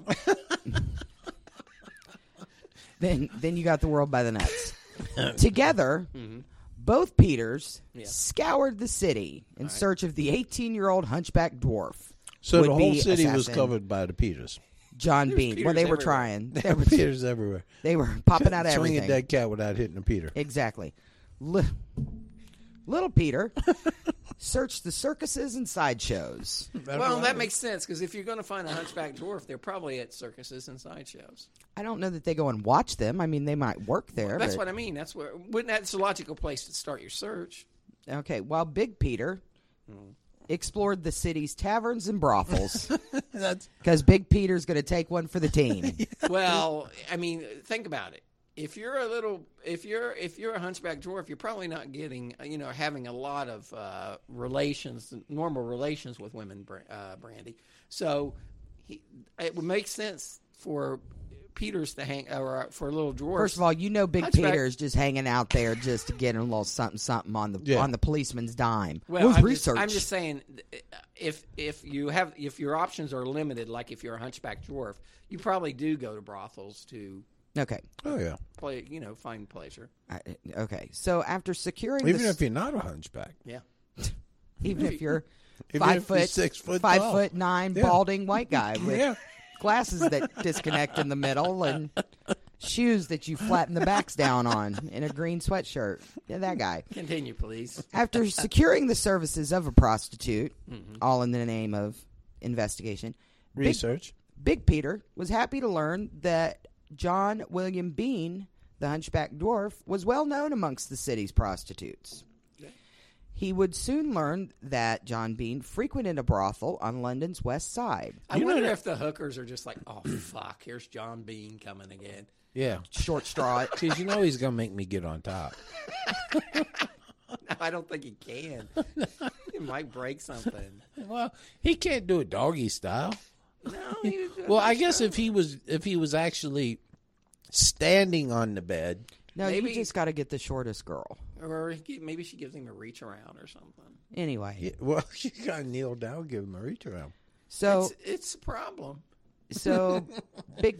Then, then you got the world by the nuts. Together, both Peters Yeah. scoured the city in search of the eighteen-year-old hunchback dwarf. So the whole would-be city was assassin, covered by the Peters. John Bean. Peters Well, they were everywhere. trying. They There were, were Peters everywhere. they were popping out Swing everything. a dead cat without hitting a Peter. Exactly. Li- Little Peter searched the circuses and sideshows. well, that makes sense because if you're going to find a hunchback dwarf, they're probably at circuses and sideshows. I don't know that they go and watch them. I mean, they might work there. That's but, what I mean. That's where wouldn't that's a logical place to start your search. Okay, while Big Peter explored the city's taverns and brothels, That's because Big Peter's going to take one for the team. Well, I mean, think about it. If you're a little, if you're if you're a hunchback dwarf, you're probably not getting, you know, having a lot of uh, relations, normal relations with women, uh, Brandy. So he, it would make sense for Peters to hang, or for a little dwarf. First of all, you know Big Hunchback- Peter's just hanging out there just to get a little something something on the Yeah. on the policeman's dime. Well, With I'm research. Just, I'm just saying, if if you have if your options are limited, like if you're a hunchback dwarf, you probably do go to brothels to okay. oh yeah. play, you know, find pleasure. I, okay. So after securing Even the, if you're not a hunchback, Yeah. even if you're Even five if you're foot six foot five tall. foot nine Yeah. balding white guy with Yeah. glasses that disconnect in the middle and shoes that you flatten the backs down on in a green sweatshirt. Yeah, that guy. Continue, please. After securing the services of a prostitute, all in the name of investigation, Big, research. Big Peter was happy to learn that John William Bean, the hunchback dwarf, was well known amongst the city's prostitutes. He would soon learn that John Bean frequented a brothel on London's west side. I You know wonder that- if the hookers are just like, oh fuck, here's John Bean coming again. Yeah. Short straw. Because you know he's going to make me get on top. No, I don't think he can. He might break something. Well, he can't do it doggy style. No. He, Well, I guess if he was if he was actually standing on the bed, No, Maybe- you just got to get the shortest girl. or he, maybe she gives him a reach around or something. Anyway, yeah, well, you got to kneel down, give him a reach around. so It's, it's a problem. so big.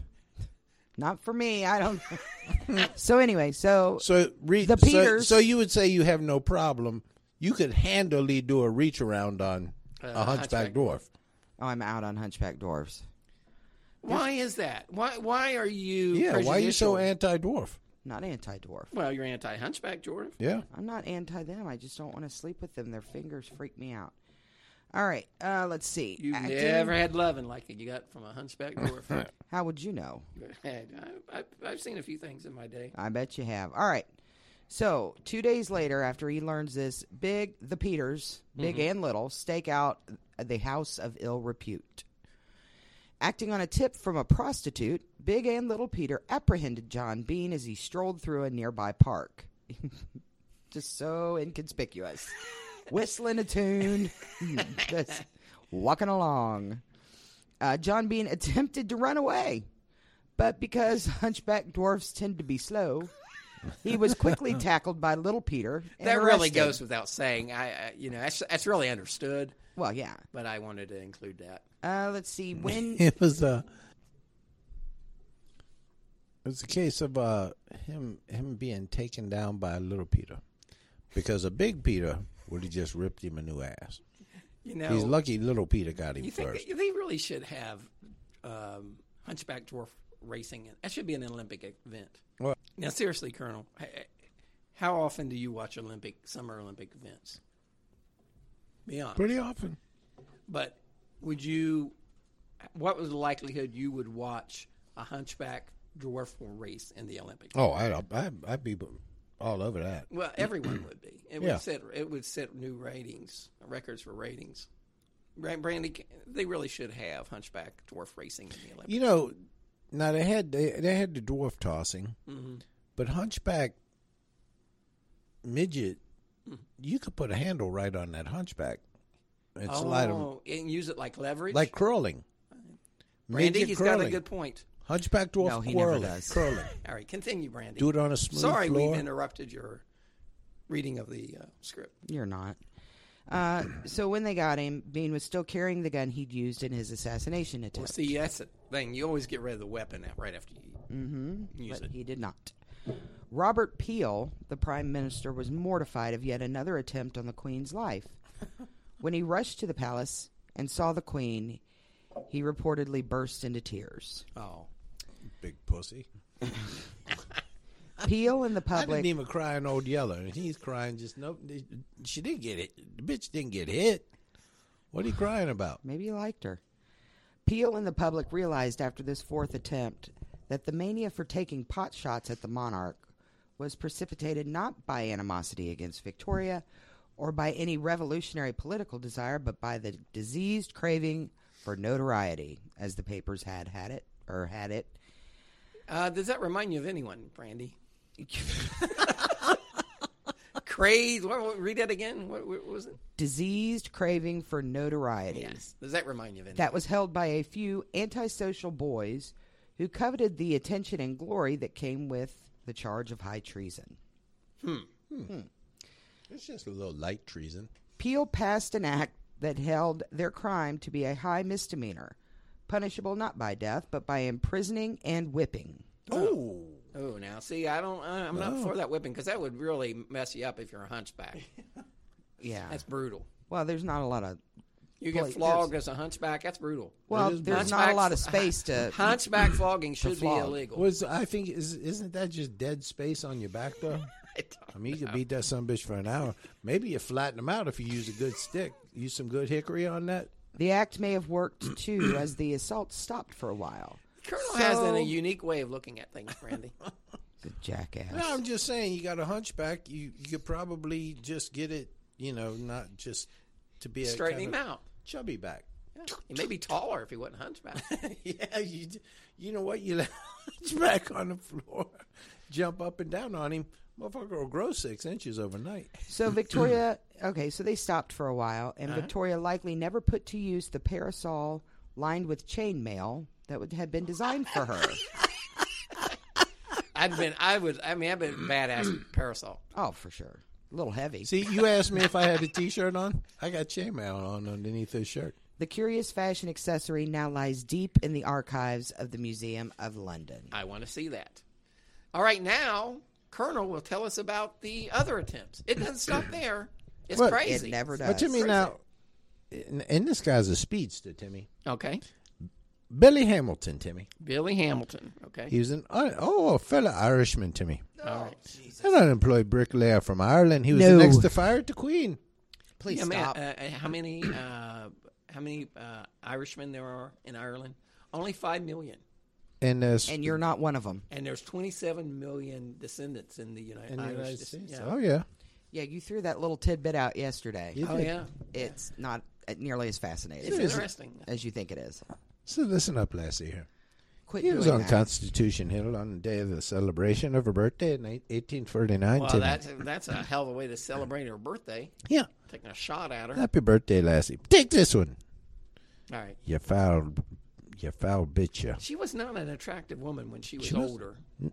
Not for me. I don't. So anyway, so So, re- The so- Peters- So, you would say you have no problem. You could handily do a reach around on Uh, a hunchback hunchback dwarf. oh, I'm out on hunchback dwarfs. Why is that? Why why are you Yeah, why are you so prejudicial? anti-dwarf? Not anti-dwarf. Well, you're anti-hunchback dwarf. Yeah. I'm not anti them. I just don't want to sleep with them. Their fingers freak me out. All right, uh, let's see. You Acting- never had loving like you got from a hunchback dwarf. How would you know? I, I, I've seen a few things in my day. I bet you have. All right. So two days later, after he learns this, Big the Peters, big and little, stake out the house of ill repute. Acting on a tip from a prostitute, Big and Little Peter apprehended John Bean as he strolled through a nearby park. Just so inconspicuous. Whistling a tune, just walking along. Uh, John Bean attempted to run away, but because hunchback dwarfs tend to be slow, He was quickly tackled by Little Peter. And That really arrested. goes without saying. I, I you know, that's, that's really understood, Well, yeah. but I wanted to include that. Uh, let's see. When It was a. It was a case of uh, him him being taken down by Little Peter, because a Big Peter would have just ripped him a new ass. You know, He's lucky Little Peter got him you think first. that they really should have um, Hunchback Dwarf racing? That should be an Olympic event. Well, Now, seriously, Colonel, h- how often do you watch Olympic Summer Olympic events? Be honest. pretty often. But would you? What was the likelihood you would watch a Hunchback Dwarf race in the Olympics? Oh, I, I, I'd be all over that. Well, everyone would be. It Yeah. would set it would set new ratings, records for ratings. Bra- Brandy, they really should have Hunchback Dwarf racing in the Olympics. You know, now they had they, they had the dwarf tossing, Mm-hmm. but Hunchback midget, you could put a handle right on that Hunchback and oh, slide him and use it like leverage. like curling. Brandy, Midget he's curling. got a good point. Hunchback dwarf No, he never curling. does. Curling. All right, continue, Brandy. Do it on a smooth Sorry, floor. we've interrupted your reading of the uh, script. You're not. Uh, so when they got him, Bean was still carrying the gun he'd used in his assassination Well, attempt. see, that's the thing. You always get rid of the weapon right after you Mm-hmm. use But it. he did not. Robert Peel, the prime minister, was mortified of yet another attempt on the Queen's life. When he rushed to the palace and saw the Queen, he reportedly burst into tears. Oh, Big pussy. Peel and the I public... didn't even cry an old yeller, and he's crying just no. She didn't get hit. The bitch didn't get hit. What are you crying about? Maybe you liked her. Peel and the public realized after this fourth attempt that the mania for taking pot shots at the monarch was precipitated not by animosity against Victoria or by any revolutionary political desire, but by the diseased craving for notoriety, as the papers had had it, or had it. uh, does that remind you of anyone, Brandy? Craze. What, what, read that again. What, what was it? Diseased craving for notoriety. Yes. Does that remind you of anyone? That was held by a few antisocial boys who coveted the attention and glory that came with the charge of high treason. It's just a little light treason. Peel passed an act that held their crime to be a high misdemeanor, punishable not by death, but by imprisoning and whipping. Oh, Oh, now see, I don't. Uh, I'm not for that whipping because that would really mess you up if you're a hunchback. Yeah. That's brutal. Well, there's not a lot of... You get Well, flogged as a hunchback. That's brutal. Well, is there's not a lot of Hunchbacks- space to... Hunchback flogging should be flog. illegal. was I think is isn't that just dead space on your back though? I don't I mean, you could beat that son of a bitch for an hour. Maybe you flatten them out if you use a good stick. Use some good hickory on that. The act may have worked, too, as the assault stopped for a while. Colonel So- has an, a unique way of looking at things, Brandy. The jackass. No, I'm just saying, you got a hunchback. You you could probably just get it. You know, not just to be a Straighten kind him of out. chubby back. Yeah. He may be taller if he wasn't hunchback. Yeah, you you know what? You let hunchback on the floor, jump up and down on him. Motherfucker will grow six inches overnight. So Victoria, okay, so they stopped for a while, and Uh-huh. Victoria likely never put to use the parasol lined with chainmail that would have been designed for her. I'd been, I was, I mean, I've been badass parasol. Oh, for sure. A little heavy. See, you asked me if I had a T-shirt on. I got chainmail on underneath this shirt. The curious fashion accessory now lies deep in the archives of the Museum of London. I want to see that. All right, now Colonel will tell us about the other attempts. It doesn't stop there. It's What? crazy. It never does. But Timmy, Crazy. now, and, and this guy's a speedster, Timmy. Okay, Billy Hamilton, Timmy. Billy Hamilton. Okay, He was an oh, a fellow Irishman, Timmy. all right. An unemployed bricklayer from Ireland. He was No. the next to fire at the Queen. Please Yeah, man, stop. uh, uh, how many, uh, how many uh, Irishmen there are in Ireland? Only five million, And there's and you're not one of them. and there's twenty-seven million descendants in the United, in the Irish United dis- States. Yeah. Oh yeah. Yeah, you threw that little tidbit out yesterday. You Oh did. yeah, It's not uh, nearly as fascinating it's It is. interesting. as you think it is. So listen up, Lassie. Here. Quit He was doing on that. Constitution Hill on the day of the celebration of her birthday in eighteen forty-nine. Well, Timmy. that's that's a hell of a way to celebrate her birthday. Yeah. Taking a shot at her. Happy birthday, Lassie. Take this one. All right. You foul, you foul bitch. You. She was not an attractive woman when she was She was- older.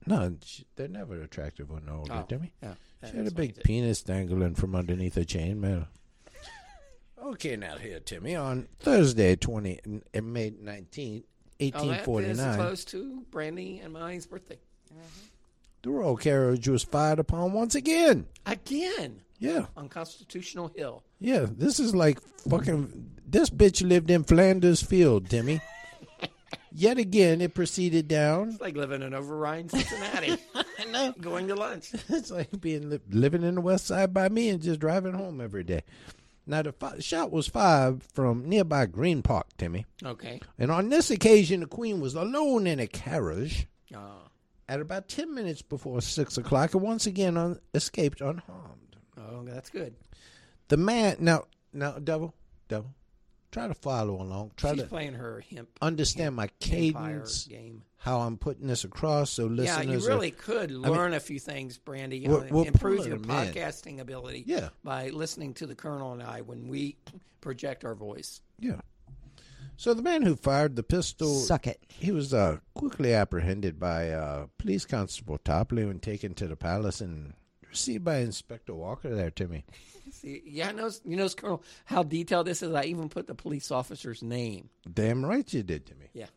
No, she, they're never attractive when they're older, Oh, Timmy. yeah, that She had a explains big it. penis dangling from underneath her chainmail. Okay, now here, Timmy. On Thursday, twenty, May nineteenth, eighteen forty-nine, Oh, that is close to Brandy and mine's birthday. the royal carriage was fired upon once again. Again, Yeah, on Constitutional Hill. yeah. This is like fucking. This bitch lived in Flanders Field, Timmy. Yet again, it proceeded down. It's like living in Override, Cincinnati. I know. Going to lunch. It's like being li- living in the West Side by me and just driving home every day. Now, the fi- shot was fired from nearby Green Park, Timmy. Okay. And on this occasion, the Queen was alone in a carriage Oh, at about ten minutes before six o'clock and once again un- escaped unharmed. oh, that's good. The man, now, now, Devil, Devil, try to follow along. Try She's to playing her hemp understand my vampire cadence, game. how I'm putting this across so listeners Yeah, you are- really could learn a few things, Brandy. You We're- know, we're improve pulling your them in. podcasting ability Yeah. by listening to the Colonel and I when we project our voice. Yeah. So the man who fired the pistol, Suck it. he was uh, quickly apprehended by uh, Police Constable Topley and taken to the palace and received by Inspector Walker there, Timmy. See, yeah, I know, you know, Colonel, how detailed this is. I even put the police officer's name. Damn right you did, Timmy. Yeah.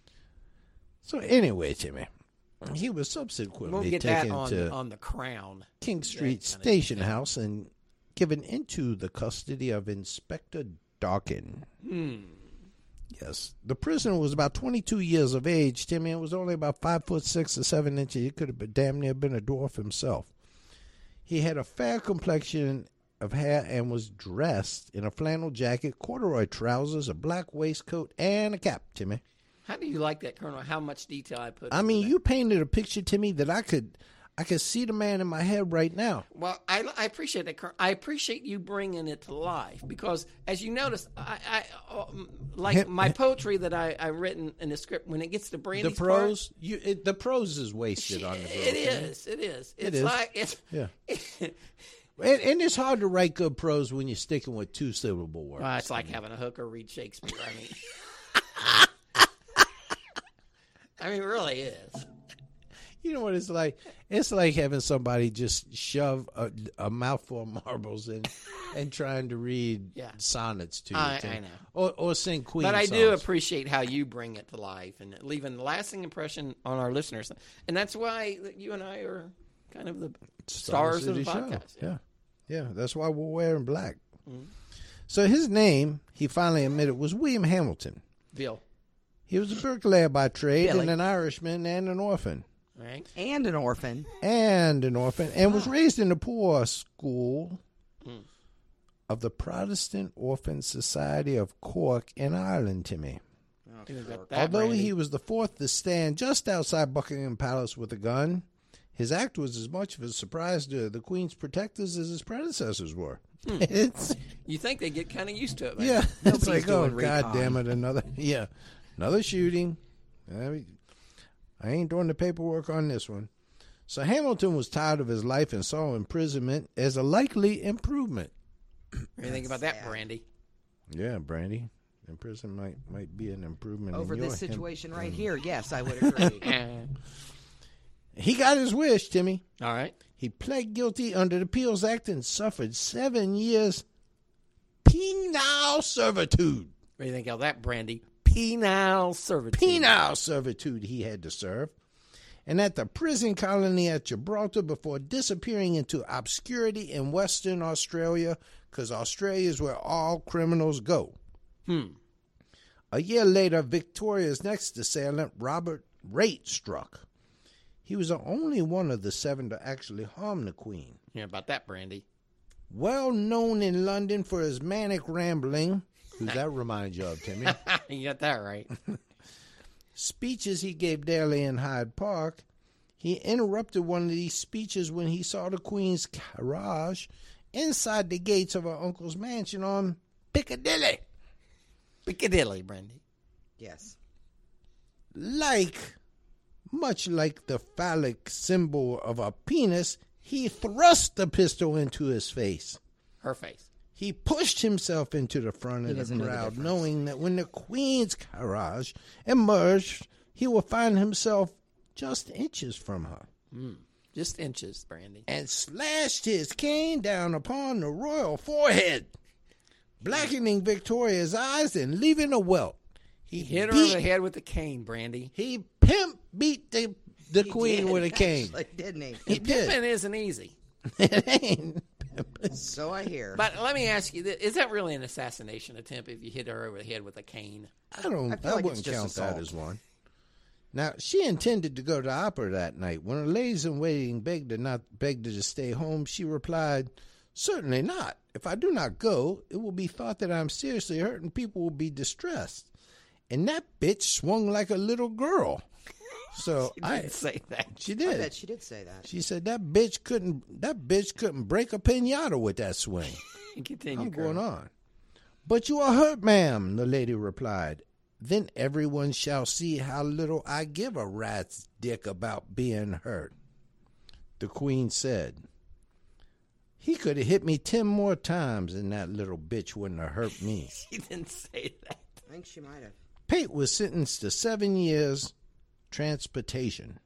So anyway, Timmy, he was subsequently We'll get that taken on, to on the Crown. King Street that kind of Station detail. House and given into the custody of Inspector Dawkin. Hmm. Yes. The prisoner was about twenty-two years of age, Timmy, and was only about five foot six or seven inches. He could have been, damn near been a dwarf himself. He had a fair complexion of hair and was dressed in a flannel jacket, corduroy trousers, a black waistcoat, and a cap, Timmy. How do you like that, Colonel? How much detail I put I into mean, that? you painted a picture, Timmy, that I could I could see the man in my head right now. Well, I, I appreciate that, Colonel. I appreciate you bringing it to life because, as you notice, I, I um, like my poetry that I I written in the script. When it gets to The Brandy's prose, you it, the prose is wasted part, on the girl. it Timmy. is. It is. It's is. like it's. Yeah. And, and it's hard to write good prose when you're sticking with two syllable words. Well, it's like having a hooker read Shakespeare. I mean, I mean, it really is. You know what it's like? It's like having somebody just shove a, a mouthful of marbles in and trying to read Yeah. sonnets to you. I- Tim. I know. Or, or sing Queen But I songs. do appreciate how you bring it to life and leave a lasting impression on our listeners, and that's why you and I are kind of the stars of the City podcast. Show. Yeah. Yeah, that's why we're wearing black. Mm-hmm. So his name, he finally admitted, was William Hamilton. Bill, He was a bricklayer by trade Billy. and an Irishman and an orphan. right? And an orphan. And an orphan. And was raised in the poor school of the Protestant Orphan Society of Cork in Ireland, Timmy. You got that, Although Brandy. he was the fourth to stand just outside Buckingham Palace with a gun, his act was as much of a surprise to the Queen's protectors as his predecessors were. It's, You think they get kind of used to it, man. yeah, it's Nobody's like, oh, doing God recon. damn it, another, yeah, another shooting. I mean, I ain't doing the paperwork on this one. So Hamilton was tired of his life and saw imprisonment as a likely improvement. What do you think about that, Brandy? Yeah, Brandy, imprisonment might might be an improvement Over in your this him- situation right here, yes, I would agree. He got his wish, Timmy. All right. He pled guilty under the Peels Act and suffered seven years penal servitude. What do you think of that, Brandy? Penal servitude. Penal servitude he had to serve. And at the prison colony at Gibraltar before disappearing into obscurity in Western Australia, because Australia is where all criminals go. Hmm. A year later, Victoria's next assailant, Robert Raitt, struck. He was the only one of the seven to actually harm the Queen. Yeah, about that, Brandy. Well known in London for his manic rambling. Who's that remind you of, Timmy? You got that right. Speeches he gave daily in Hyde Park. He interrupted one of these speeches when he saw the Queen's carriage inside the gates of her uncle's mansion on Piccadilly. Piccadilly, Brandy. Yes. Like, much like the phallic symbol of a penis, he thrust the pistol into his face. Her face. He pushed himself into the front He of the doesn't know the crowd, difference. knowing that when the Queen's carriage emerged, he would find himself just inches from her, Mm. Just inches, Brandy. and slashed his cane down upon the royal forehead, blackening Victoria's eyes and leaving a welt. He, He hit her beat, on the head with the cane, Brandy. He pimp beat the, the He queen did, with a cane. actually, didn't he? He did. Pimping isn't easy. It ain't. So I hear. But let me ask you, th- is that really an assassination attempt if you hit her over the head with a cane? I don't. I I, feel like wouldn't it's just count assault. that as one. Now she intended to go to opera that night. When her ladies in waiting begged her not begged her to stay home, she replied, "Certainly not. If I do not go, it will be thought that I am seriously hurt, and people will be distressed." And that bitch swung like a little girl. So She I didn't say that. she I did. bet she did say that. She said that bitch couldn't that bitch couldn't break a pinata with that swing. Continue, I'm Colonel. going on. "But you are hurt, ma'am," the lady replied. "Then everyone shall see how little I give a rat's dick about being hurt." The queen said, "He could have hit me ten more times and that little bitch wouldn't have hurt me." She didn't say that. I think she might have. Pate was sentenced to seven years transportation.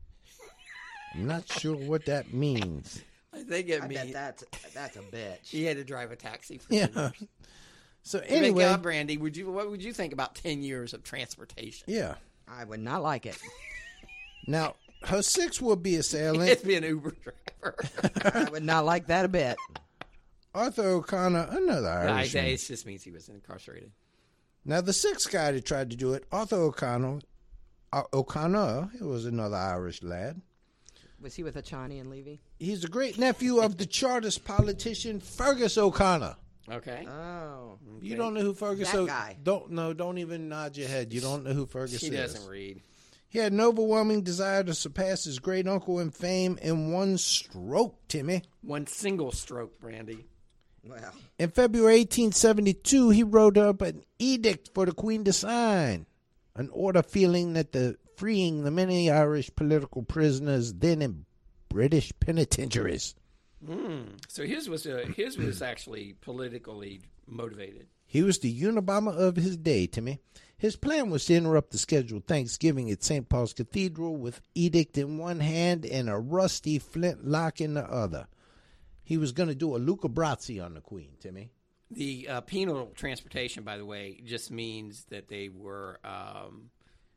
I'm not sure what that means. I think it I bet means that's that's a bitch. he had to drive a taxi for Yeah. ten years. So Anyway, anyway, God, Brandy, would you what would you think about ten years of transportation? yeah. I would not like it. Now, her six would-be assailant, It'd be an Uber driver. I would not like that a bit. Arthur O'Connor, another No, Irishman. it just means he was incarcerated. Now, the sixth guy that tried to do it, Arthur O'Connor, uh, O'Connor, he was another Irish lad. Was he with Achani and Levy? He's a great nephew of the Chartist politician Fergus O'Connor. Okay. Oh. You don't know who Fergus That O- guy. Don't no, don't even nod your head. You don't know who Fergus She is. doesn't read. He had an overwhelming desire to surpass his great uncle in fame in one stroke, Timmy. One single stroke, Brandy. Well, In February eighteen seventy-two, he wrote up an edict for the Queen to sign, an order feeling that the freeing the many Irish political prisoners then in British penitentiaries. Mm. So his was uh, his was actually politically motivated. He was the Unabomber of his day, Timmy. His plan was to interrupt the scheduled Thanksgiving at Saint Paul's Cathedral with edict in one hand and a rusty flintlock in the other. He was going to do a Luca Brasi on the Queen, Timmy. The uh, penal transportation, by the way, just means that they were um,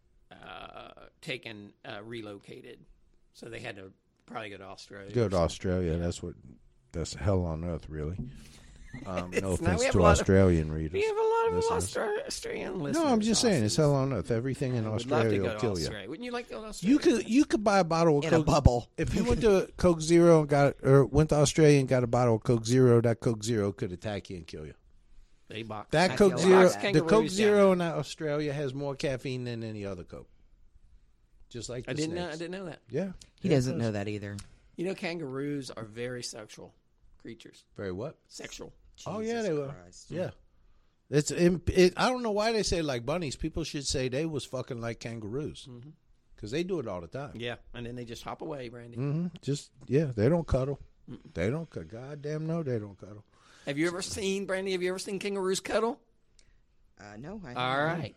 uh, taken, uh, relocated. So they had to probably go to Australia. Go to Australia. That's what. That's hell on earth, really. Um, no It's not- offense we have to a lot of- Australian readers. We have a lot of listeners. Austra- Australian listeners. No, I'm just saying it's Aussies. hell on earth. Everything in I would love to Australia go will to kill Australia. you. Wouldn't you like to go to Australia? You could you could buy a bottle of in Coke. a bubble. If you went to Coke Zero and got or went to Australia and got a bottle of Coke Zero, that Coke Zero could attack you and kill you. They box. That I Coke feel Zero, like that. the Coke Kangaroos Zero down in Australia has more caffeine than any other Coke. Just like the I didn't know. I snakes. didn't know that. Yeah, He Yeah, it doesn't does. know that either. You know, kangaroos are very sexual creatures. Very what? Sexual. Oh yeah, Jesus they were. Christ. Yeah, it's it, it, I don't know why they say like bunnies. People should say they was fucking like kangaroos because they do it all the time. Yeah, and then they just hop away, Brandy. hmm Just yeah, they don't cuddle. They don't cuddle. Goddamn no, they don't cuddle. Have you ever seen, Brandy, have you ever seen kangaroos cuddle? Uh, no, I All right.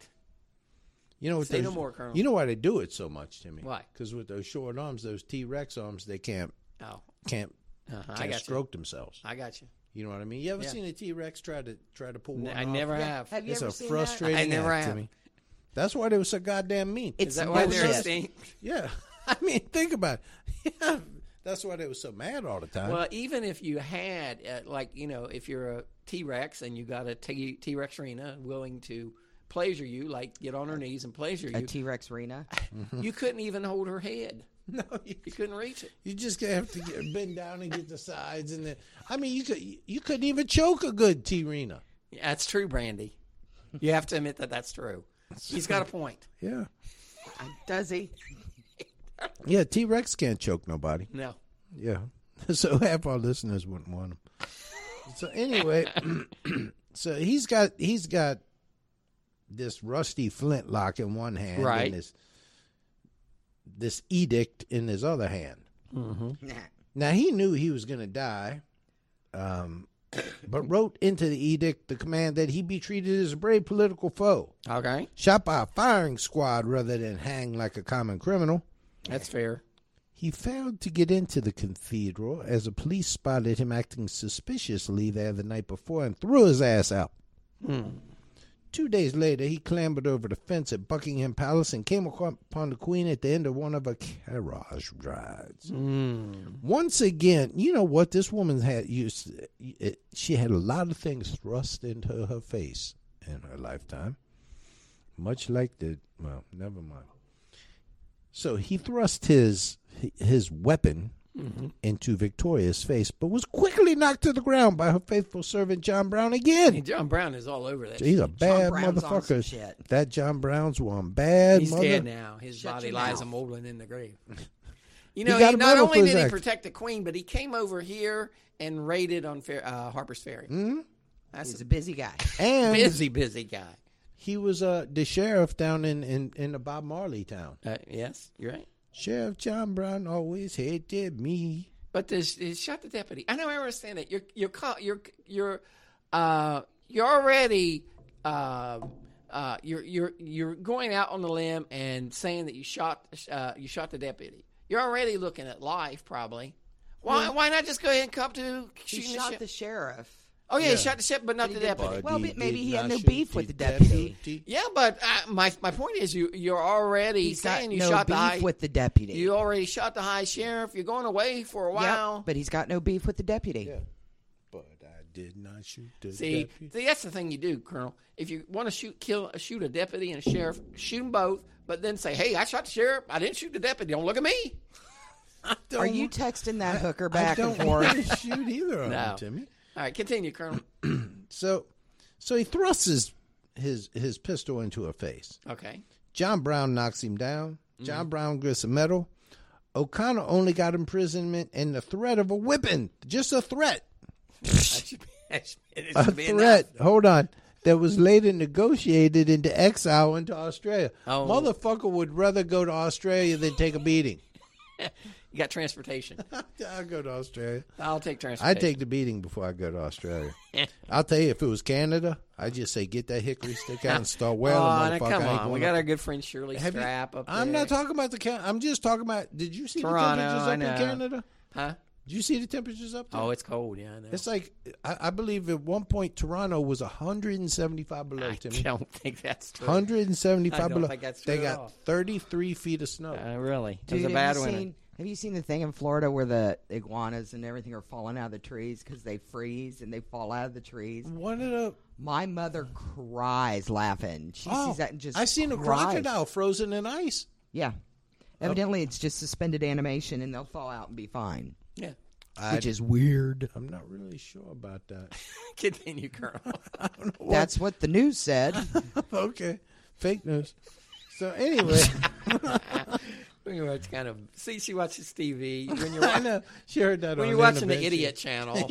You know what? Say no those- more, Colonel. You know why they do it so much, Timmy? Why? Because with those short arms, those T Rex arms, they can't Oh, can't uh-huh. I can't got stroke themselves. you. I got you. You know what I mean? You ever Yeah. seen a T Rex try to try to pull N- one I off? never Yeah. have. Have you It's ever a seen frustrating I never act, have. Timmy. That's why they were so goddamn mean. It's Is that no why they're shit. extinct? Yeah, I mean, think about it. Yeah, that's why they were so mad all the time. Well, even if you had, uh, like, you know, if you're a T-Rex and you got a T- T-Rex Rena willing to pleasure you, like get on her knees and pleasure A you, T Rex Rena. you couldn't even hold her head. no, you, You couldn't reach it. you just have to get, bend down and get the sides and the. I mean, you could you couldn't even choke a good T Rena. Yeah, that's true, Brandy. You have to admit that that's true. He's got a point. Yeah, Does he? yeah. T Rex can't choke nobody. No. Yeah. So half our listeners wouldn't want him. So anyway, so he's got he's got this rusty flintlock in one hand, Right. and this this edict in his other hand. Nah. Now he knew he was going to die, um, but wrote into the edict the command that he be treated as a brave political foe, Okay. shot by a firing squad rather than hang like a common criminal. That's fair. He failed to get into the cathedral as the police spotted him acting suspiciously there the night before and threw his ass out. Hmm. Two days later, he clambered over the fence at Buckingham Palace and came upon the Queen at the end of one of her carriage rides. Mm. Once again, you know what? This woman had used. She had a lot of things thrust into her face in her lifetime, much like the. Well, never mind. So he thrust his his weapon mm-hmm. into Victoria's face, but was quickly knocked to the ground by her faithful servant John Brown again. Hey, John Brown is all over that. So he's shit. a bad motherfucker. That John Brown's one bad. He's mother. dead now. His Shut body your lies mouth. a mouldering in the grave. You know, He he got a not medal only for his did he act. protect the Queen, but he came over here and raided on Fair, uh, Harper's Ferry. Mm-hmm. That's He's a a busy guy. And busy, busy guy. he was uh, the sheriff down in, in, in the Bob Marley town. Uh, yes, you're right. Sheriff John Brown always hated me. But this, this shot the deputy. I know. I understand that. You're you're ca- you're you're uh, you're already uh, uh, you're you're you're going out on the limb and saying that you shot uh, you shot the deputy. You're already looking at life, probably. Why why not just go ahead and come to He shooting shot the, the sheriff? sheriff. Oh yeah, Yeah. he shot the sheriff, but not the he did- deputy. Well, He but maybe did he had not no shoot beef with the deputy. Yeah, but uh, my my point is, you you're already He's got saying you no shot beef the high. with the deputy. You already shot the high sheriff. You're going away for a Yep, while. but he's got no beef with the deputy. Yeah. But I did not shoot the See, deputy. see, that's the thing you do, Colonel. If you want to shoot, kill, shoot a deputy and a sheriff, shoot them both. But then say, "Hey, I shot the sheriff. I didn't shoot the deputy. Don't look at me." Are you texting that hooker back I and don't want forth? to shoot either of No. them, Timmy. All right, continue, Colonel. So, so he thrusts his his his pistol into her face. Okay. John Brown knocks him down. John Brown gets a medal. O'Connor only got imprisonment and the threat of a whipping. Just a threat. That should be, that should, it A should be threat. enough. Hold on. That was later negotiated into exile into Australia. Oh. Motherfucker would rather go to Australia than take a beating. You got transportation. I'll go to Australia. I'll take I transportation. take the beating before I go to Australia. I'll tell you, if it was Canada, I'd just say get that hickory stick out and start wailing, Oh, now motherfucker. come I ain't on. We going got up- our good friend Shirley Have you- Strap up there. I'm not talking about the can. I'm just talking about. Did you see Toronto, the temperatures I up in know. Canada? Huh? Did you see the temperatures up there? Oh, it's cold. Yeah, I know. It's like I, I believe at one point Toronto was one hundred seventy-five below. I Timmy, don't think that's true. one hundred seventy-five I don't below. think that's they true at got all. thirty-three feet of snow. Uh, really? It Dude, was a bad have, you one. seen, have you seen the thing in Florida where the iguanas and everything are falling out of the trees because they freeze and they fall out of the trees? One of the My mother cries laughing. She oh, sees that and just I seen a cries. crocodile frozen in ice. Yeah. Evidently, it's just suspended animation and they'll fall out and be fine, Yeah. which is weird. I'm not really sure about that. Continue, Colonel. That's what the news said. Okay, fake news. So anyway, We watch kind of see. She watches T V when you're I watching, know she heard that. when on you're watching the Intervention. Idiot Channel.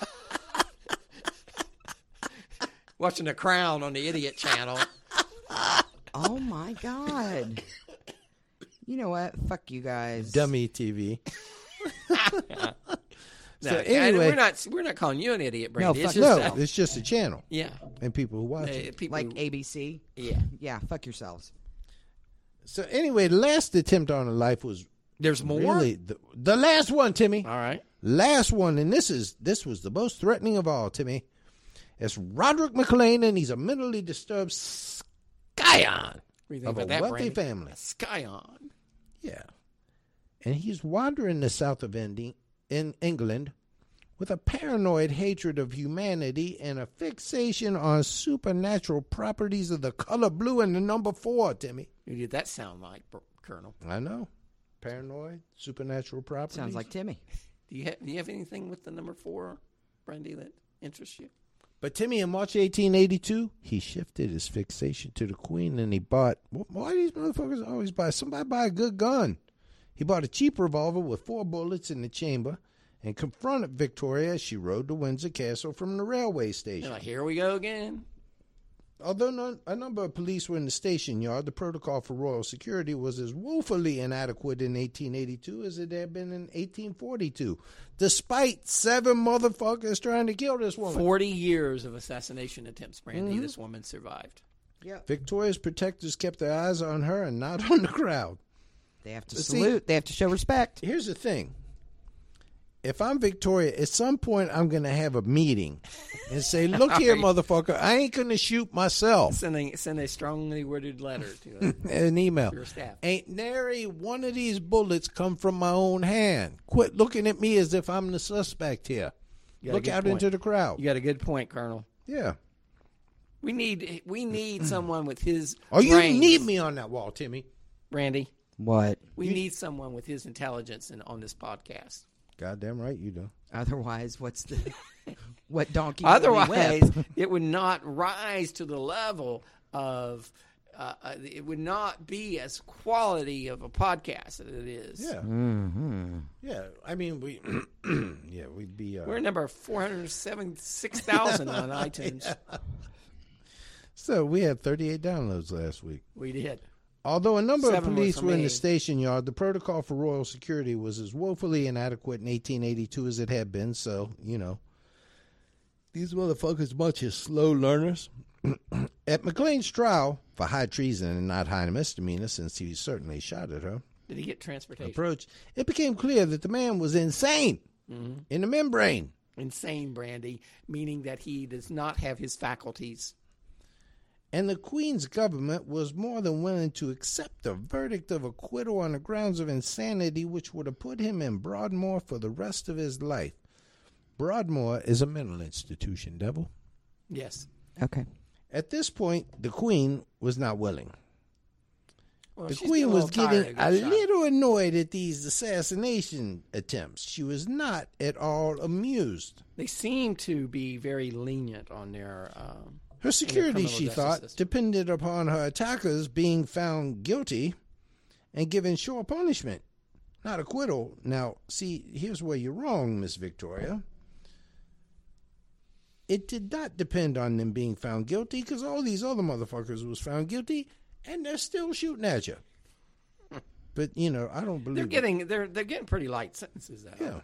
Watching The Crown on the Idiot Channel. Oh, my God. You know what? Fuck you guys. Dummy T V. No, So and anyway- we're not we're not calling you an idiot, Brady. No, it's fuck just No, a- it's just a channel yeah, and people who watch Uh, it. people. Like A B C? yeah, Yeah, fuck yourselves. So anyway, the last attempt on a life was there's more. really the, the last one, Timmy. All right. Last one, and this is this was the most threatening of all, Timmy. It's Roderick McLean, and he's a mentally disturbed scion What do you think of a about that, wealthy Brady? family. A Scion. Yeah, and he's wandering the south of Indi- in England with a paranoid hatred of humanity and a fixation on supernatural properties of the color blue and the number four, Timmy. Who did that sound like, Br- Colonel? I know. Paranoid, supernatural properties. Sounds like Timmy. Do you have Do you have anything with the number four, Brandy, that interests you? But Timmy, in March eighteen eighty-two, he shifted his fixation to the Queen, and he bought. Why do these motherfuckers always buy? Somebody buy a good gun. He bought a cheap revolver with four bullets in the chamber, and confronted Victoria as she rode to Windsor Castle from the railway You're station. like, here we go again. Although no, a number of police were in the station yard, the protocol for royal security was as woefully inadequate in eighteen eighty-two as it had been in eighteen forty-two, despite seven motherfuckers trying to kill this woman. Forty years of assassination attempts, Brandy. Mm-hmm. This woman survived. Yeah. Victoria's protectors kept their eyes on her and not on the crowd. They have to But see- salute. They have to show respect. Here's the thing. If I'm Victoria, at some point I'm going to have a meeting and say, look here, motherfucker, I ain't going to shoot myself. Send a, send a strongly worded letter to uh, An email. your staff. Ain't nary one of these bullets come from my own hand. Quit looking at me as if I'm the suspect here. You got a Look good out point. into the crowd. You got a good point, Colonel. Yeah. We need we need someone with his Oh, you brains. need me on that wall, Timmy. Randy. What? We need someone with his intelligence in, on this podcast. Goddamn right you do. Otherwise, what's the what donkey? will we Otherwise, whip? it would not rise to the level of. Uh, uh, it would not be as quality of a podcast as it is. Yeah. Mm-hmm. Yeah. I mean, we, yeah, we'd be. Uh, We're number four hundred seventy-six thousand on iTunes. so we had thirty-eight downloads last week. We did. Although a number Seven of were police from were in me. the station yard, the protocol for royal security was as woefully inadequate in eighteen eighty-two as it had been. So, you know, these motherfuckers bunch of slow learners. At McLean's trial for high treason and not high misdemeanor, since he certainly shot at her, Did he get transportation? approach, it became clear that the man was insane Mm-hmm. in the membrane. Insane, Brandy, meaning that he does not have his faculties. And the Queen's government was more than willing to accept a verdict of acquittal on the grounds of insanity, which would have put him in Broadmoor for the rest of his life. Broadmoor is a mental institution, devil. Yes. Okay. At this point, the Queen was not willing. Well, The she's Queen getting was little tired getting of a good shot. little annoyed at these assassination attempts. She was not at all amused. They seem to be very lenient on their. Um, Her security, criminal she justice thought, system. depended upon her attackers being found guilty and given sure punishment, not acquittal. Now, see, here's where you're wrong, Miss Victoria. It did not depend on them being found guilty because all these other motherfuckers was found guilty and they're still shooting at you. But, you know, I don't believe they're it. getting they're they're getting pretty light sentences. Though. Yeah.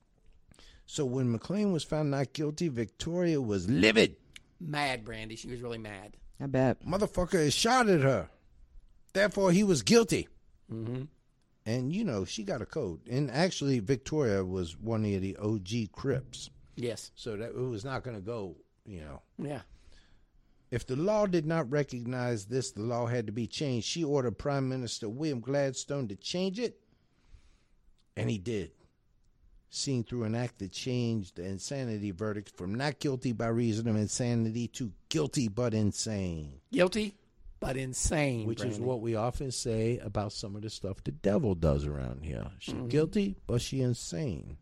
So when McLean was found not guilty, Victoria was livid. Mad, Brandy. She was really mad. I bet. Motherfucker has shot at her. Therefore, he was guilty. Mm-hmm. And, you know, she got a code. And actually, Victoria was one of the O G Crips. Yes. So that it was not going to go, you know. Yeah. If the law did not recognize this, the law had to be changed. She ordered Prime Minister William Gladstone to change it. And he did. Seen through an act that changed the insanity verdict from not guilty by reason of insanity to guilty but insane. Guilty, but insane. Which is Brandy. what we often say about some of the stuff the devil does around here. She's Mm-hmm. guilty, but she insane.